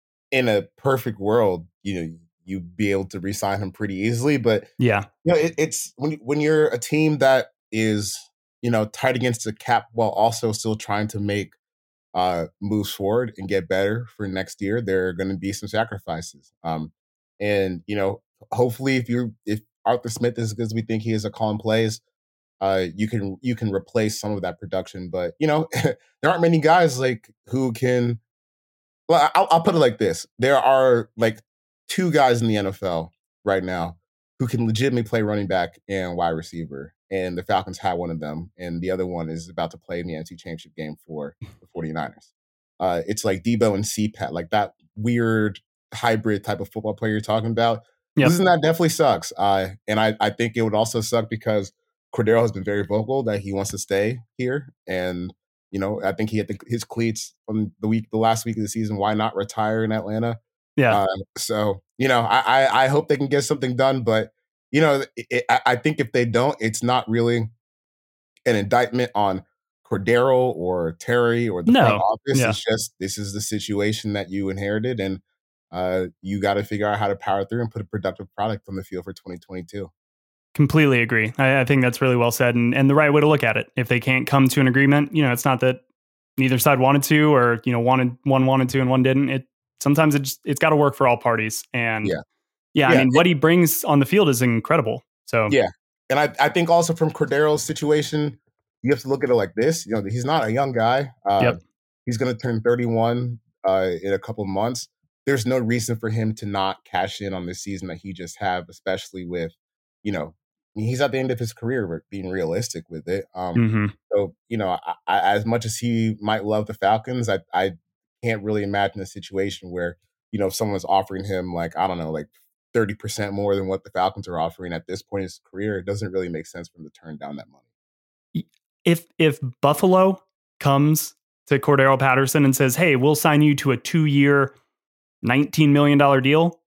in a perfect world, you know, you'd be able to re-sign him pretty easily. But yeah, you know, it, it's when when you're a team that is, you know, tight against the cap while also still trying to make uh, moves forward and get better for next year, there are going to be some sacrifices. Um, and you know, hopefully, if you if Arthur Smith is as good as we think he is at calling plays, uh, you can you can replace some of that production. But you know, there aren't many guys like who can. Well, I'll, I'll put it like this: there are like two guys in the N F L right now who can legitimately play running back and wide receiver. And the Falcons have one of them. And the other one is about to play in the N F C Championship game for the 49ers. Uh, it's like Debo and C PAT, like that weird hybrid type of football player you're talking about. Yep. Losing that definitely sucks. Uh, and I, I think it would also suck because Cordero has been very vocal that he wants to stay here. And, you know, I think he had the, his cleats from the week, the last week of the season. Why not retire in Atlanta? Yeah. Uh, so, you know, I, I, I hope they can get something done. But, you know, it, it, I think if they don't, it's not really an indictment on Cordero or Terry or the no. front office. Yeah. It's just this is the situation that you inherited. And uh, you got to figure out how to power through and put a productive product on the field for twenty twenty-two. Completely agree. I, I think that's really well said and, and the right way to look at it. If they can't come to an agreement, you know, it's not that neither side wanted to or, you know, wanted one wanted to and one didn't. It sometimes it just, it's got to work for all parties. And yeah, yeah, yeah I mean, it, what he brings on the field is incredible. So yeah. And I, I think also from Cordero's situation, you have to look at it like this. You know, he's not a young guy. Uh, yep. He's going to turn thirty-one uh, in a couple of months. There's no reason for him to not cash in on this season that he just have, especially with, you know, he's at the end of his career, being realistic with it. Um, mm-hmm. So, you know, I, I, as much as he might love the Falcons, I, I can't really imagine a situation where, you know, if someone's offering him like, I don't know, like thirty percent more than what the Falcons are offering at this point in his career, it doesn't really make sense for him to turn down that money. If if Buffalo comes to Cordero Patterson and says, hey, we'll sign you to a two-year, nineteen million dollars deal,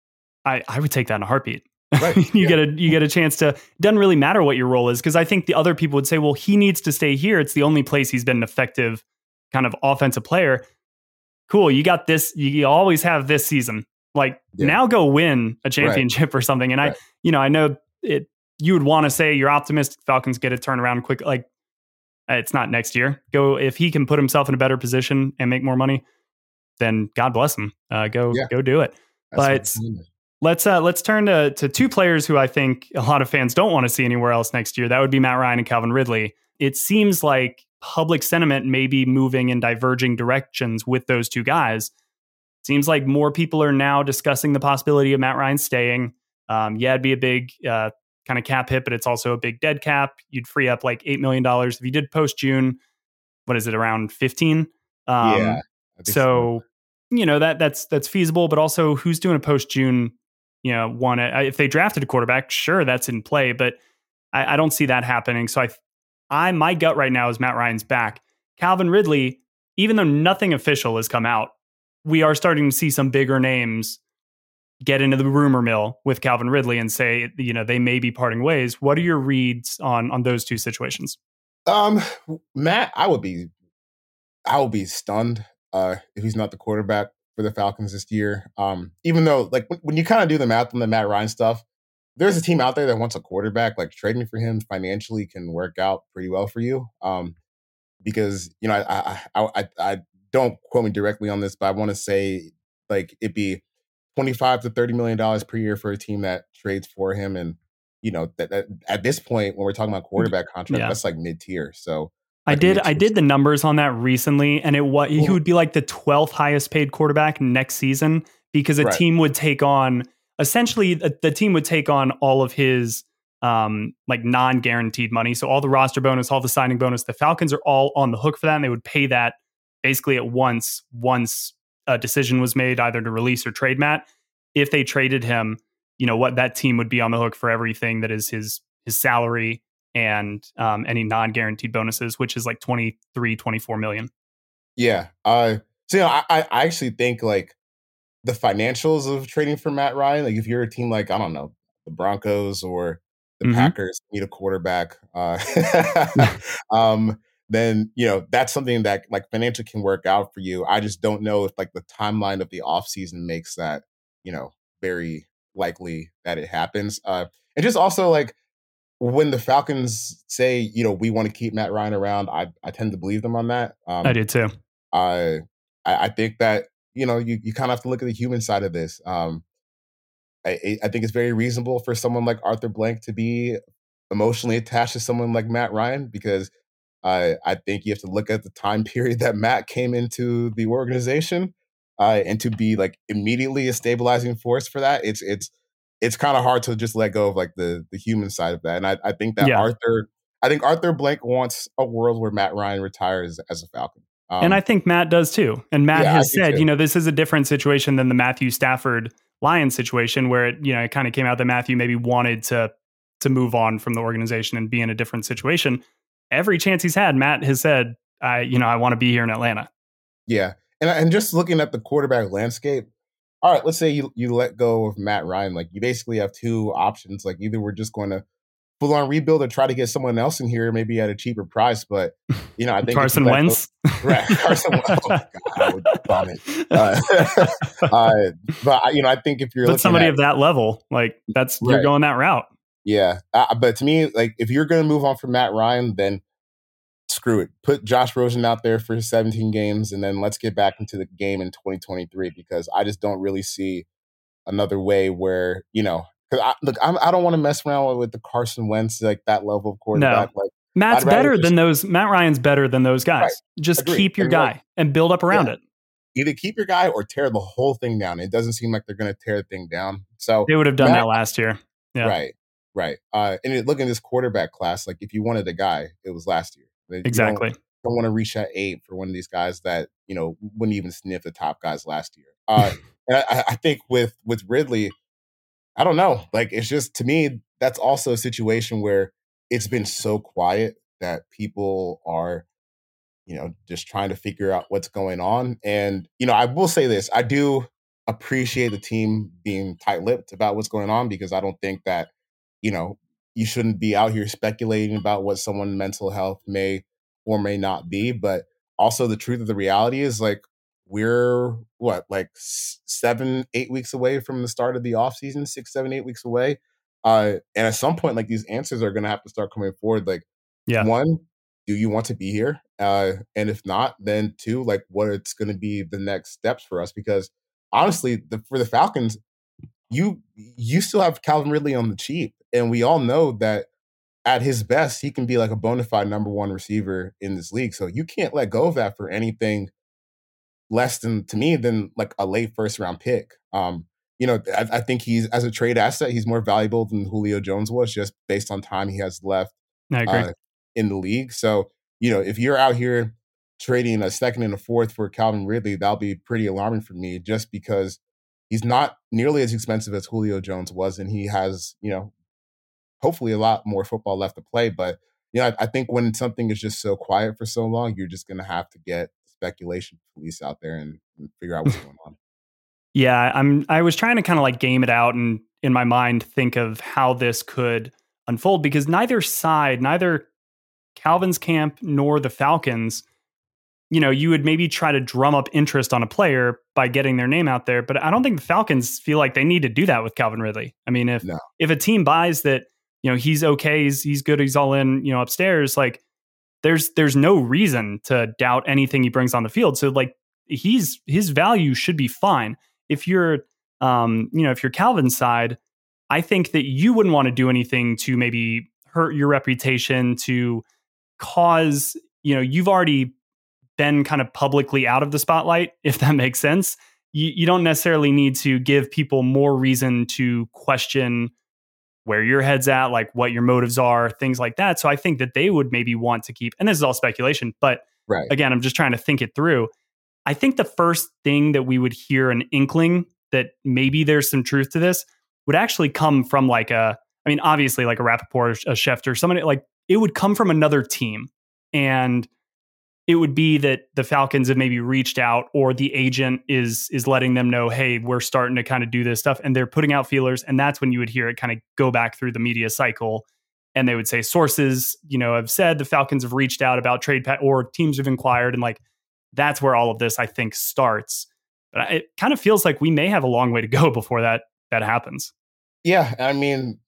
I, I would take that in a heartbeat. Right. you yeah. get a you get a chance to, it doesn't really matter what your role is, because I think the other people would say, well, he needs to stay here. It's the only place he's been an effective kind of offensive player. Cool, you got this, you always have this season. Like yeah. now go win a championship right. or something. And right. I, you know, I know it, you would want to say you're optimistic Falcons get it turned around quick. Like it's not next year. Go, if he can put himself in a better position and make more money, then God bless him. Uh, go, yeah. go do it. That's but let's, uh, let's turn to, to two players who I think a lot of fans don't want to see anywhere else next year. That would be Matt Ryan and Calvin Ridley. It seems like public sentiment may be moving in diverging directions with those two guys. Seems like more people are now discussing the possibility of Matt Ryan staying. Um, yeah, it'd be a big uh, kind of cap hit, but it's also a big dead cap. You'd free up like eight million dollars if you did post June. What is it, around fifteen? Um, yeah, I think so. so you know that that's that's feasible, but also who's doing a post June? You know, one if they drafted a quarterback, sure, that's in play, but I, I don't see that happening. So I, I my gut right now is Matt Ryan's back. Calvin Ridley, even though nothing official has come out, we are starting to see some bigger names get into the rumor mill with Calvin Ridley and say, you know, they may be parting ways. What are your reads on on those two situations? Um, Matt, I would be, I would be stunned uh, if he's not the quarterback for the Falcons this year. Um, even though, like, when, when you kind of do the math on the Matt Ryan stuff, there's a team out there that wants a quarterback. Like, trading for him financially can work out pretty well for you. Um, because you know, I, I, I, I don't quote me directly on this, but I want to say like it'd be twenty-five to thirty million dollars per year for a team that trades for him, and you know that, that at this point when we're talking about quarterback contract, yeah. that's like mid tier. So like I did I did the numbers on that recently, and it what he would be like the twelfth highest paid quarterback next season because a right. team would take on essentially the, the team would take on all of his um like non-guaranteed money. So all the roster bonus, all the signing bonus, the Falcons are all on the hook for that, and they would pay that basically at once once a decision was made either to release or trade Matt. If they traded him, you know what, that team would be on the hook for everything that is his his salary and um any non-guaranteed bonuses, which is like twenty-three, twenty-four million. Yeah. Uh so you know, I I actually think like the financials of trading for Matt Ryan, like if you're a team like, I don't know, the Broncos or the mm-hmm. Packers need a quarterback, uh, um, then, you know, that's something that like financially can work out for you. I just don't know if like the timeline of the offseason makes that, you know, very likely that it happens. Uh, and just also like when the Falcons say, you know, we want to keep Matt Ryan around, I, I tend to believe them on that. Um, I did too. Uh, I, I think that, you know, you, you kind of have to look at the human side of this. Um, I, I think it's very reasonable for someone like Arthur Blank to be emotionally attached to someone like Matt Ryan, because uh, I think you have to look at the time period that Matt came into the organization uh, and to be like immediately a stabilizing force for that. It's it's it's kind of hard to just let go of like the the human side of that. And I, I think that yeah. Arthur, I think Arthur Blank wants a world where Matt Ryan retires as a Falcon. Um, and I think Matt does too. And Matt yeah, has said, you know, this is a different situation than the Matthew Stafford Lions situation where it, you know, it kind of came out that Matthew maybe wanted to to move on from the organization and be in a different situation. Every chance he's had, Matt has said, I, you know, I want to be here in Atlanta. Yeah. And and just looking at the quarterback landscape, all right, let's say you, you let go of Matt Ryan. Like you basically have two options. Like either we're just going to full on rebuild or try to get someone else in here, maybe at a cheaper price. But, you know, I think Carson Wentz. Go, right. Carson Wentz. Oh, God, I would bomb it. Uh, uh, but, you know, I think if you're but somebody at, of that level, like that's, right. you're going that route. Yeah. Uh, but to me, like if you're going to move on from Matt Ryan, then screw it. Put Josh Rosen out there for seventeen games, and then let's get back into the game in twenty twenty-three, because I just don't really see another way where, you know, because I, look, I'm, I don't want to mess around with the Carson Wentz, like that level of quarterback. No. Like Matt's better just, than those. Matt Ryan's better than those guys. Right. Just Agreed. keep your and guy like, and build up around yeah. it. Either keep your guy or tear the whole thing down. It doesn't seem like they're going to tear the thing down. So they would have done Matt, that last year. Yeah. Right. Right. Uh, and it, look at this quarterback class. Like if you wanted a guy, it was last year. Exactly. You don't, don't want to reach that eight for one of these guys that, you know, wouldn't even sniff the top guys last year. Uh, and I, I think with with Ridley, I don't know. Like, it's just, to me, that's also a situation where it's been so quiet that people are, you know, just trying to figure out what's going on. And, you know, I will say this. I do appreciate the team being tight-lipped about what's going on, because I don't think that, you know, you shouldn't be out here speculating about what someone's mental health may or may not be. But also the truth of the reality is, like, we're what, like seven, eight weeks away from the start of the offseason, six, seven, eight weeks away. Uh, and at some point, like, these answers are going to have to start coming forward. Like, yeah. one, do you want to be here? Uh, and if not, then two, like, what it's going to be the next steps for us? Because honestly, the, for the Falcons, you you still have Calvin Ridley on the cheap. And we all know that at his best, he can be like a bona fide number one receiver in this league. So you can't let go of that for anything less than, to me, than like a late first round pick. Um, you know, I, I think he's, as a trade asset, he's more valuable than Julio Jones was, just based on time he has left I agree. uh, in the league. So, you know, if you're out here trading a second and a fourth for Calvin Ridley, that'll be pretty alarming for me, just because he's not nearly as expensive as Julio Jones was, and he has, you know, hopefully a lot more football left to play. But, you know, I, I think when something is just so quiet for so long, you're just going to have to get speculation police out there and, and figure out what's going on. Yeah, I'm. I was trying to kind of like game it out and in my mind think of how this could unfold, because neither side, neither Calvin's camp nor the Falcons, you know, you would maybe try to drum up interest on a player by getting their name out there, but I don't think the Falcons feel like they need to do that with Calvin Ridley. I mean, if No. if a team buys that, you know, he's okay, he's he's good, he's all in, you know, upstairs, like there's there's no reason to doubt anything he brings on the field. So like he's his value should be fine. If you're um, you know, if you're Calvin's side, I think that you wouldn't want to do anything to maybe hurt your reputation, to cause, you know, you've already been kind of publicly out of the spotlight, if that makes sense. You, you don't necessarily need to give people more reason to question where your head's at, like what your motives are, things like that. So I think that they would maybe want to keep, and this is all speculation, but right. again, I'm just trying to think it through. I think the first thing that we would hear an inkling that maybe there's some truth to this would actually come from like a, I mean, obviously like a Rappaport, a Schefter, somebody like, it would come from another team. And it would be that the Falcons have maybe reached out, or the agent is is letting them know, hey, we're starting to kind of do this stuff, and they're putting out feelers. And that's when you would hear it kind of go back through the media cycle, and they would say sources, you know, have said the Falcons have reached out about trade pa- or teams have inquired, and like that's where all of this, I think, starts. But it kind of feels like we may have a long way to go before that that happens. Yeah, I mean,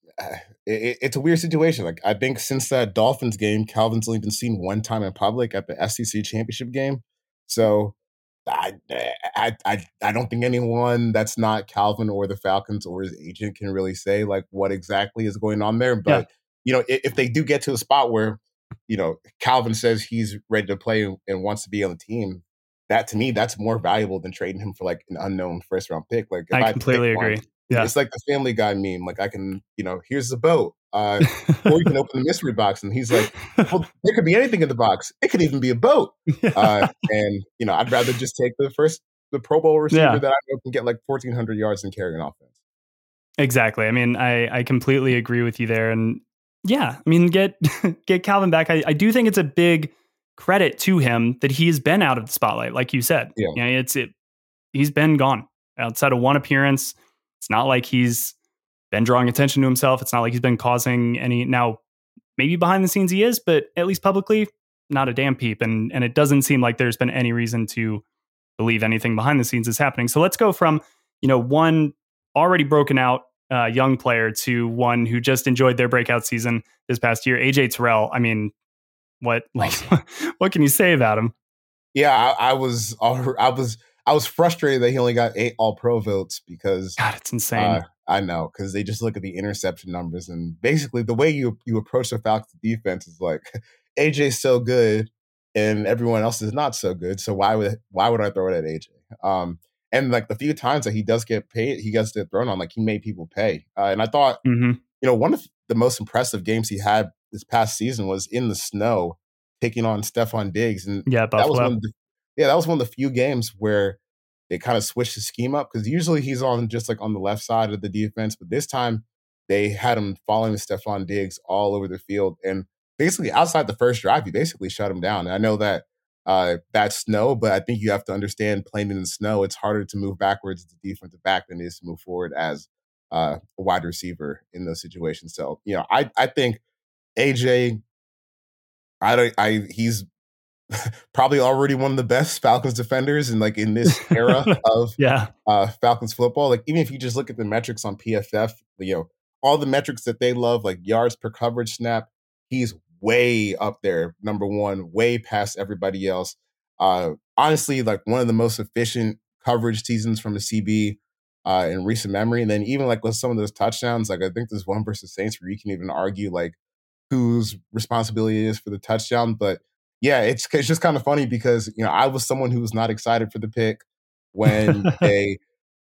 it, it's a weird situation. Like, I think since that Dolphins game, Calvin's only been seen one time in public at the S E C championship game. So I, I, I, I don't think anyone that's not Calvin or the Falcons or his agent can really say like what exactly is going on there. But, yeah. you know, if, if they do get to a spot where, you know, Calvin says he's ready to play and wants to be on the team, that to me, that's more valuable than trading him for like an unknown first round pick. Like, if I I completely agree. One, yeah. It's like the Family Guy meme. Like, I can, you know, here's the boat. Uh, or you can open the mystery box, and he's like, well, there could be anything in the box. It could even be a boat. Uh, and, you know, I'd rather just take the first, the Pro Bowl receiver yeah. that I know can get like fourteen hundred yards and carry an offense. Exactly. I mean, I, I completely agree with you there. And yeah, I mean, get, get Calvin back. I, I do think it's a big credit to him that he's been out of the spotlight. Like you said, yeah. you know, it's, it, he's been gone outside of one appearance. It's not like he's been drawing attention to himself. It's not like he's been causing any, now maybe behind the scenes he is, but at least publicly, not a damn peep. And, and it doesn't seem like there's been any reason to believe anything behind the scenes is happening. So let's go from, you know, one already broken out uh, young player to one who just enjoyed their breakout season this past year, A J Terrell. I mean, what, like, what can you say about him? Yeah, I, I was, I was, I was frustrated that he only got eight All Pro votes because God, it's insane. Uh, I know, because they just look at the interception numbers, and basically the way you you approach the Falcons defense is like A J's so good and everyone else is not so good. So why would why would I throw it at A J? Um, and like the few times that he does get paid, he gets it thrown on, like he made people pay. Uh, and I thought, mm-hmm. you know, one of the most impressive games he had this past season was in the snow, taking on Stephon Diggs, and yeah, that was one of the, yeah, that was one of the few games where they kind of switched the scheme up, because usually he's on just like on the left side of the defense. But this time they had him following Stephon Diggs all over the field. And basically outside the first drive, he basically shut him down. And I know that uh, that's snow, but I think you have to understand playing in the snow, it's harder to move backwards as a defensive back than it is to move forward as uh, a wide receiver in those situations. So, you know, I, I think A J, I don't, I, he's, probably already one of the best Falcons defenders and like in this era of yeah. uh, Falcons football. Like even if you just look at the metrics on P F F, you know, all the metrics that they love, like yards per coverage snap, he's way up there, number one, way past everybody else. Uh, honestly, like one of the most efficient coverage seasons from a C B uh, in recent memory. And then even like with some of those touchdowns, like I think there's one versus Saints where you can even argue like whose responsibility it is for the touchdown, but yeah, it's it's just kind of funny because, you know, I was someone who was not excited for the pick when they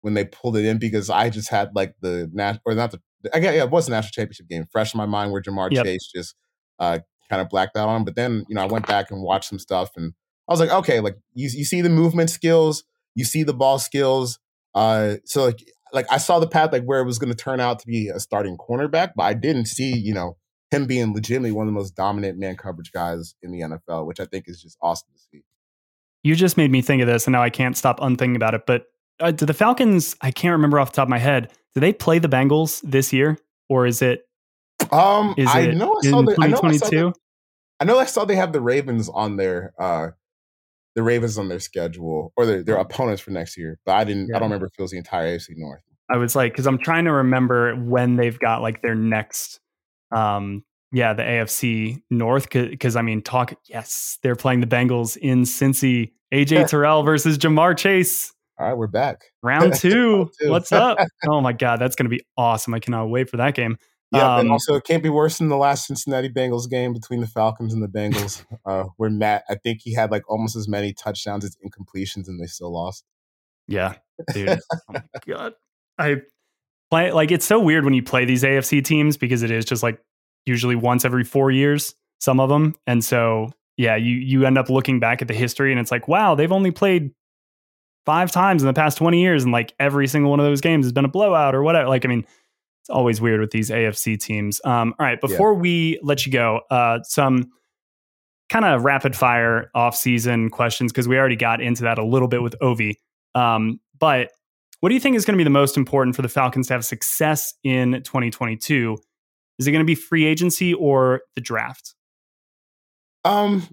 when they pulled it in because I just had like the nat or not the I guess yeah, it was the national championship game fresh in my mind where Jamar Yep. Chase just uh, kind of blacked out on. But then you know I went back and watched some stuff and I was like, okay, like you you see the movement skills, you see the ball skills. Uh, so like like I saw the path like where it was going to turn out to be a starting cornerback, but I didn't see you know him being legitimately one of the most dominant man coverage guys in the N F L, which I think is just awesome to see. You just made me think of this, and now I can't stop unthinking about it. But uh, do the Falcons, I can't remember off the top of my head, do they play the Bengals this year? Or is it Um, is I it know I saw in the, I know I twenty saw twenty-two? the, I know I saw they have the Ravens on their uh the Ravens on their schedule or their, their opponents for next year, but I didn't I Yeah. don't remember if it was the entire A F C North. I was like, because I'm trying to remember when they've got like their next, um, yeah, the A F C North. Because I mean, talk, yes, they're playing the Bengals in Cincy. A J Terrell versus Jamar Chase. All right, we're back. Round two. Round two. What's up? Oh my God, that's going to be awesome. I cannot wait for that game. Yeah, Um, and also it can't be worse than the last Cincinnati Bengals game between the Falcons and the Bengals, uh, where Matt, I think he had like almost as many touchdowns as incompletions, and they still lost. Yeah, dude. Oh my God. I play like it's so weird when you play these A F C teams because it is just like usually once every four years, some of them. And so, yeah, you you end up looking back at the history and it's like, wow, they've only played five times in the past twenty years. And like every single one of those games has been a blowout or whatever. Like, I mean, it's always weird with these A F C teams. Um, all right, before yeah. we let you go, uh, some kind of rapid fire off-season questions because we already got into that a little bit with Ovi. Um, but what do you think is going to be the most important for the Falcons to have success in twenty twenty-two? Is it going to be free agency or the draft? Um,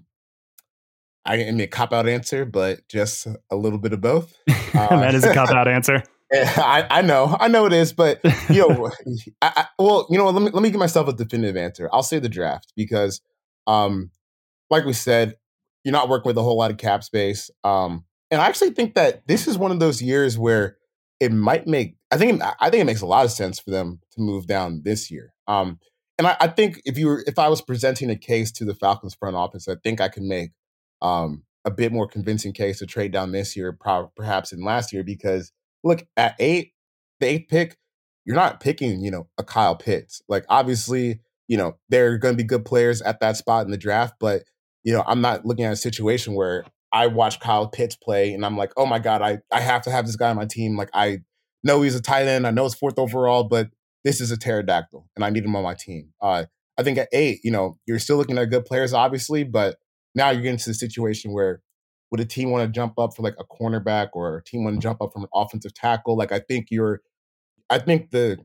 I mean, a cop-out answer, but just a little bit of both. Uh, that is a cop-out answer. I, I know, I know it is, but you know, I, I, well, you know, let me let me give myself a definitive answer. I'll say the draft because, um, like we said, you're not working with a whole lot of cap space. Um, and I actually think that this is one of those years where it might make. I think I think it makes a lot of sense for them to move down this year. Um, and I, I think if you were, if I was presenting a case to the Falcons front office, I think I can make um, a bit more convincing case to trade down this year, pro- perhaps in last year, because look at eight, the eighth pick, you're not picking, you know, a Kyle Pitts. Like obviously, you know, there are going to be good players at that spot in the draft, but you know, I'm not looking at a situation where I watch Kyle Pitts play and I'm like, oh my God, I I have to have this guy on my team. Like I know he's a tight end, I know it's fourth overall, but this is a pterodactyl and I need him on my team. Uh, I think at eight, you know, you're still looking at good players, obviously, but now you're getting to the situation where would a team want to jump up for like a cornerback or a team want to jump up from an offensive tackle? Like I think you're, I think the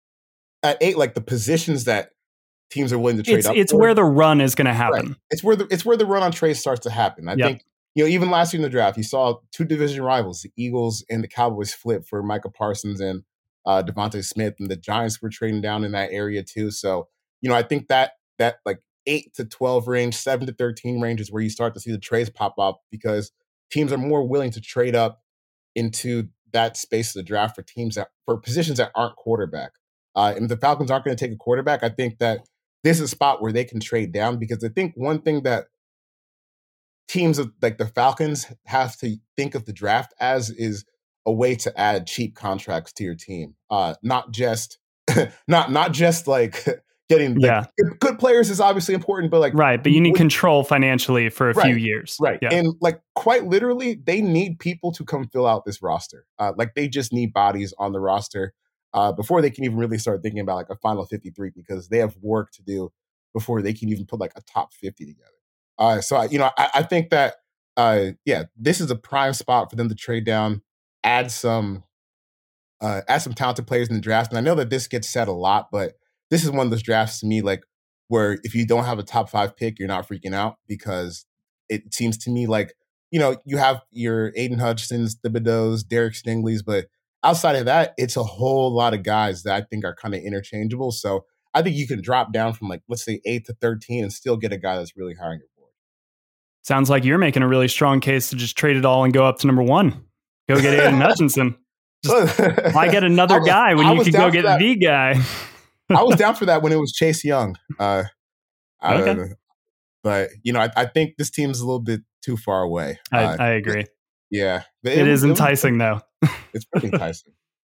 at eight, like the positions that teams are willing to trade it's, up. It's for, where the run is going to happen. Right. It's where the it's where the run on trade starts to happen. I yep. think you know even last year in the draft, you saw two division rivals, the Eagles and the Cowboys, flip for Micah Parsons and uh, Devontae Smith, and the Giants were trading down in that area too. So you know I think that that like eight to twelve range, seven to thirteen range is where you start to see the trades pop up because teams are more willing to trade up into that space of the draft for teams that for positions that aren't quarterback. Uh, and if the Falcons aren't going to take a quarterback, I think that this is a spot where they can trade down because I think one thing that teams of, like the Falcons have to think of the draft as is a way to add cheap contracts to your team. Uh, not just not not just like getting like, yeah. good, good players is obviously important, but like right, but you need control financially for a right, few years. Right. Yeah. And like quite literally, they need people to come fill out this roster. Uh, like they just need bodies on the roster. Uh, before they can even really start thinking about like a final fifty-three because they have work to do before they can even put like a top fifty together. Uh, so, you know, I, I think that, uh, yeah, this is a prime spot for them to trade down, add some, uh, add some talented players in the draft. And I know that this gets said a lot, but this is one of those drafts to me, like where if you don't have a top five pick, you're not freaking out because it seems to me like, you know, you have your Aiden Hutchinsons, Thibodeau's, Derek Stingley's, but outside of that, it's a whole lot of guys that I think are kind of interchangeable. So I think you can drop down from like, let's say eight to thirteen and still get a guy that's really high on your board. Sounds like you're making a really strong case to just trade it all and go up to number one. Go get Aiden Hutchinson. Just, why get another was, guy when I you could go get that. the guy? I was down for that when it was Chase Young. Uh, okay. Uh, but, you know, I, I think this team's a little bit too far away. I, uh, I agree. Yeah. It, it is enticing, it, though. It's pretty enticing.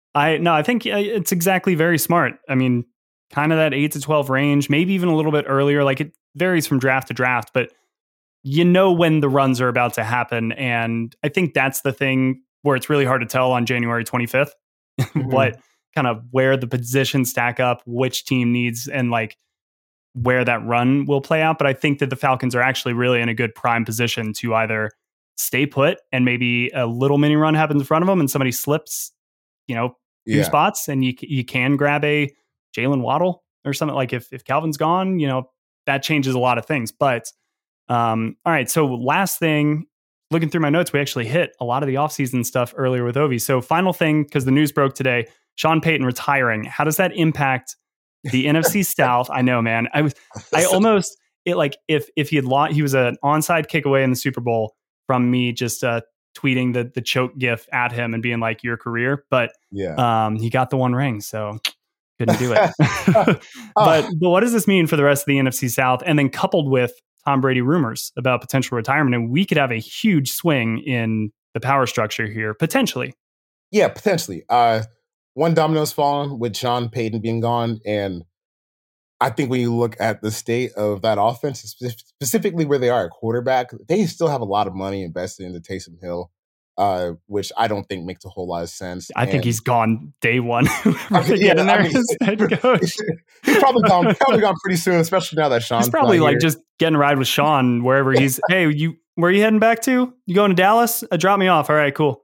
I no, I think it's exactly very smart. I mean, kind of that eight to twelve range, maybe even a little bit earlier. Like it varies from draft to draft, but you know when the runs are about to happen. And I think that's the thing where it's really hard to tell on January twenty-fifth, mm-hmm. what kind of where the positions stack up, which team needs, and like where that run will play out. But I think that the Falcons are actually really in a good prime position to either stay put and maybe a little mini run happens in front of them and somebody slips, you know, two yeah. spots, and you you can grab a Jalen Waddle or something. Like if if Calvin's gone, you know, that changes a lot of things. But um, all right, so last thing, looking through my notes, we actually hit a lot of the offseason stuff earlier with Ovi. So final thing, because the news broke today, Sean Payton retiring. How does that impact the N F C South? I know, man. I was I almost it like if if he had lost, he was an onside kick away in the Super Bowl from me just uh, tweeting the the choke gif at him and being like, your career. But yeah, um, he got the one ring, so couldn't do it. but but what does this mean for the rest of the N F C South? And then coupled with Tom Brady rumors about potential retirement, and we could have a huge swing in the power structure here, potentially. Yeah, potentially. Uh, one domino's fallen with Sean Payton being gone, and I think when you look at the state of that offense, specifically where they are at quarterback, they still have a lot of money invested into Taysom Hill, uh, which I don't think makes a whole lot of sense. I and, think he's gone day one. I mean, yeah, in there I mean, as head coach. He's probably gone, probably gone pretty soon, especially now that Sean's He's probably like here. just getting a ride with Sean wherever he's. Hey, you where are you heading back to? You going to Dallas? Uh, drop me off. All right, cool.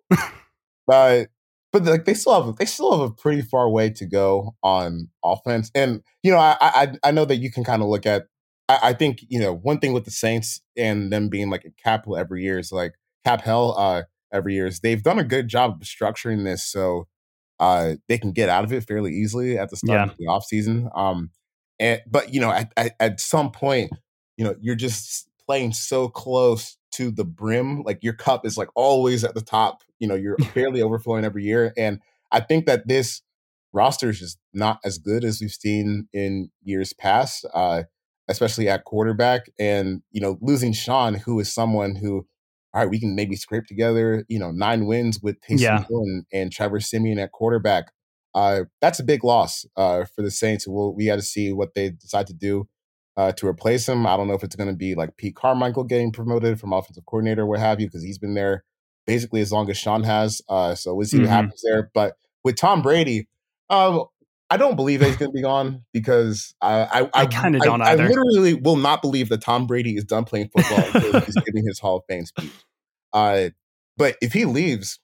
But but like they still have they still have a pretty far way to go on offense, and you know I I, I know that you can kind of look at. I, I think you know one thing with the Saints and them being like a cap every year is like cap hell uh, every year is they've done a good job of structuring this so uh, they can get out of it fairly easily at the start yeah. of the offseason. Um, and but you know at, at at some point you know you're just playing so close to the brim, like your cup is like always at the top, you know, you're barely overflowing every year. And I think that this roster is just not as good as we've seen in years past, uh, especially at quarterback. And, you know, losing Sean, who is someone who, all right, we can maybe scrape together, you know, nine wins with Taysom yeah. Hill and, and Trevor Siemian at quarterback. Uh, that's a big loss uh, for the Saints. We'll, we got to see what they decide to do Uh, to replace him. I don't know if it's going to be like Pete Carmichael getting promoted from offensive coordinator or what have you, because he's been there basically as long as Sean has. Uh, so we'll see mm-hmm. what happens there. But with Tom Brady, um, I don't believe that he's going to be gone because I I, I, I kind of don't I, either. I literally will not believe that Tom Brady is done playing football until he's giving his Hall of Fame speech. Uh, but if he leaves,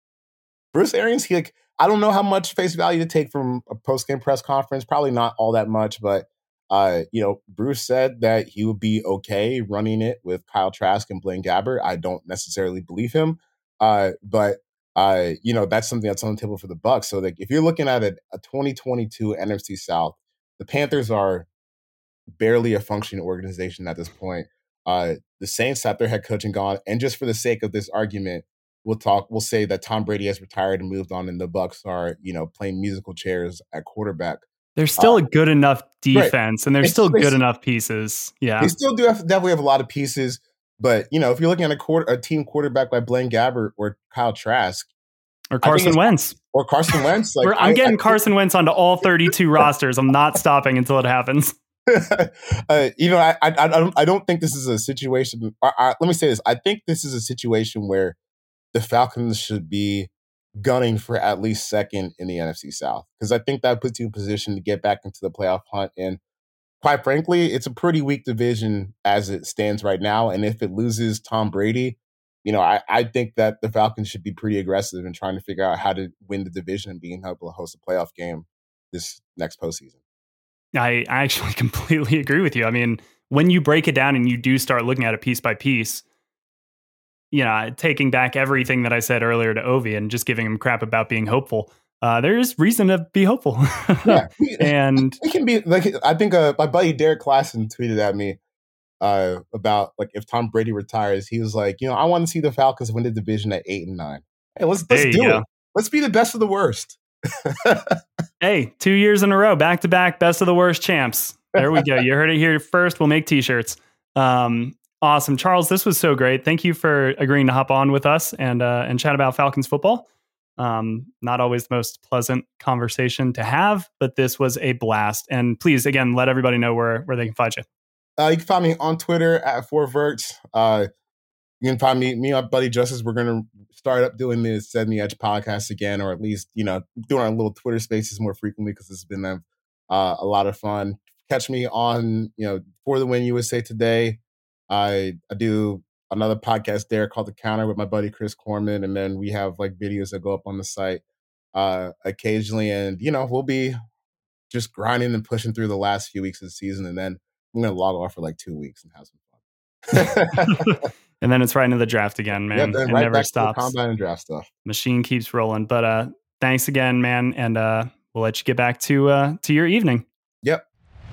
Bruce Arians, he like I don't know how much face value to take from a post-game press conference. Probably not all that much, but Uh, you know, Bruce said that he would be okay running it with Kyle Trask and Blaine Gabbert. I don't necessarily believe him, uh, but uh, you know that's something that's on the table for the Bucs. So, like, if you're looking at a, a twenty twenty-two N F C South, the Panthers are barely a functioning organization at this point. Uh, the Saints have their head coach and gone, and just for the sake of this argument, we'll talk. We'll say that Tom Brady has retired and moved on, and the Bucs are, you know, playing musical chairs at quarterback. There's still uh, a good enough defense, right. and there's they, still they, good enough pieces. Yeah, they still do have, definitely have a lot of pieces. But you know, if you're looking at a quarter, a team quarterback by Blaine Gabbert or Kyle Trask, or Carson Wentz, or Carson Wentz, like I'm I, getting I, Carson Wentz onto all thirty-two rosters. I'm not stopping until it happens. uh, you know, I, I I don't I don't think this is a situation. I, I, let me say this: I think this is a situation where the Falcons should be gunning for at least second in the N F C South, because I think that puts you in position to get back into the playoff hunt. And quite frankly, it's a pretty weak division as it stands right now. And if it loses Tom Brady, you know, I, I think that the Falcons should be pretty aggressive in trying to figure out how to win the division and being able to host a playoff game this next postseason. I, I actually completely agree with you. I mean, when you break it down and you do start looking at it piece by piece, you know, taking back everything that I said earlier to Ovi and just giving him crap about being hopeful, uh, there is reason to be hopeful. yeah, and it can be like I think uh, my buddy Derek Klassen tweeted at me uh, about like if Tom Brady retires, he was like, you know, I want to see the Falcons win the division at eight and nine. Hey, let's let's do go. it. Let's be the best of the worst. Hey, two years in a row, back to back, best of the worst champs. There we go. You heard it here first. We'll make t-shirts. Um, Awesome. Charles, this was so great. Thank you for agreeing to hop on with us and uh, and chat about Falcons football. Um, not always the most pleasant conversation to have, but this was a blast. And please, again, let everybody know where, where they can find you. Uh, you can find me on Twitter at four verts. Uh, you can find me, me and my buddy Justice. We're going to start up doing this Setting the Edge podcast again, or at least, you know, doing our little Twitter spaces more frequently because it's been a, uh, a lot of fun. Catch me on, you know, For the Win U S A Today. I, I do another podcast there called The Counter with my buddy Chris Corman. And then we have like videos that go up on the site uh, occasionally. And, you know, we'll be just grinding and pushing through the last few weeks of the season. And then I'm going to log off for like two weeks and have some fun. And then it's right into the draft again, man. Yep, it right never back stops. To the combine and draft stuff. Machine keeps rolling. But uh, thanks again, man. And uh, we'll let you get back to uh, to your evening. Yep.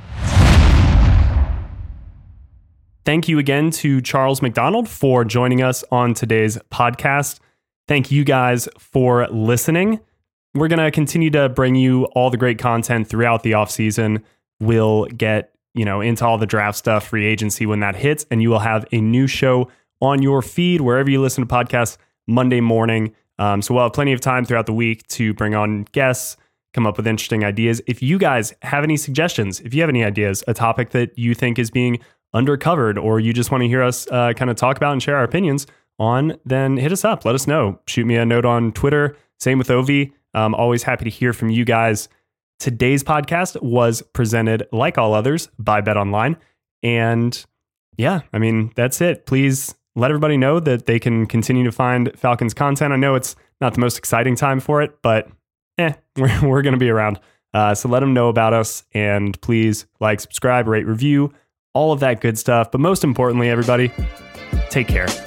Thank you again to Charles McDonald for joining us on today's podcast. Thank you guys for listening. We're going to continue to bring you all the great content throughout the offseason. We'll get, you know, into all the draft stuff, free agency when that hits, and you will have a new show on your feed wherever you listen to podcasts Monday morning. Um, so we'll have plenty of time throughout the week to bring on guests, come up with interesting ideas. If you guys have any suggestions, if you have any ideas, a topic that you think is being undercovered, or you just want to hear us uh, kind of talk about and share our opinions on, then hit us up. Let us know. Shoot me a note on Twitter. Same with Ovi. I'm always happy to hear from you guys. Today's podcast was presented, like all others, by BetOnline. And yeah, I mean, that's it. Please let everybody know that they can continue to find Falcons content. I know it's not the most exciting time for it, but eh, we're, we're going to be around. Uh, so let them know about us. And please like, subscribe, rate, review, all of that good stuff. But most importantly, everybody, take care.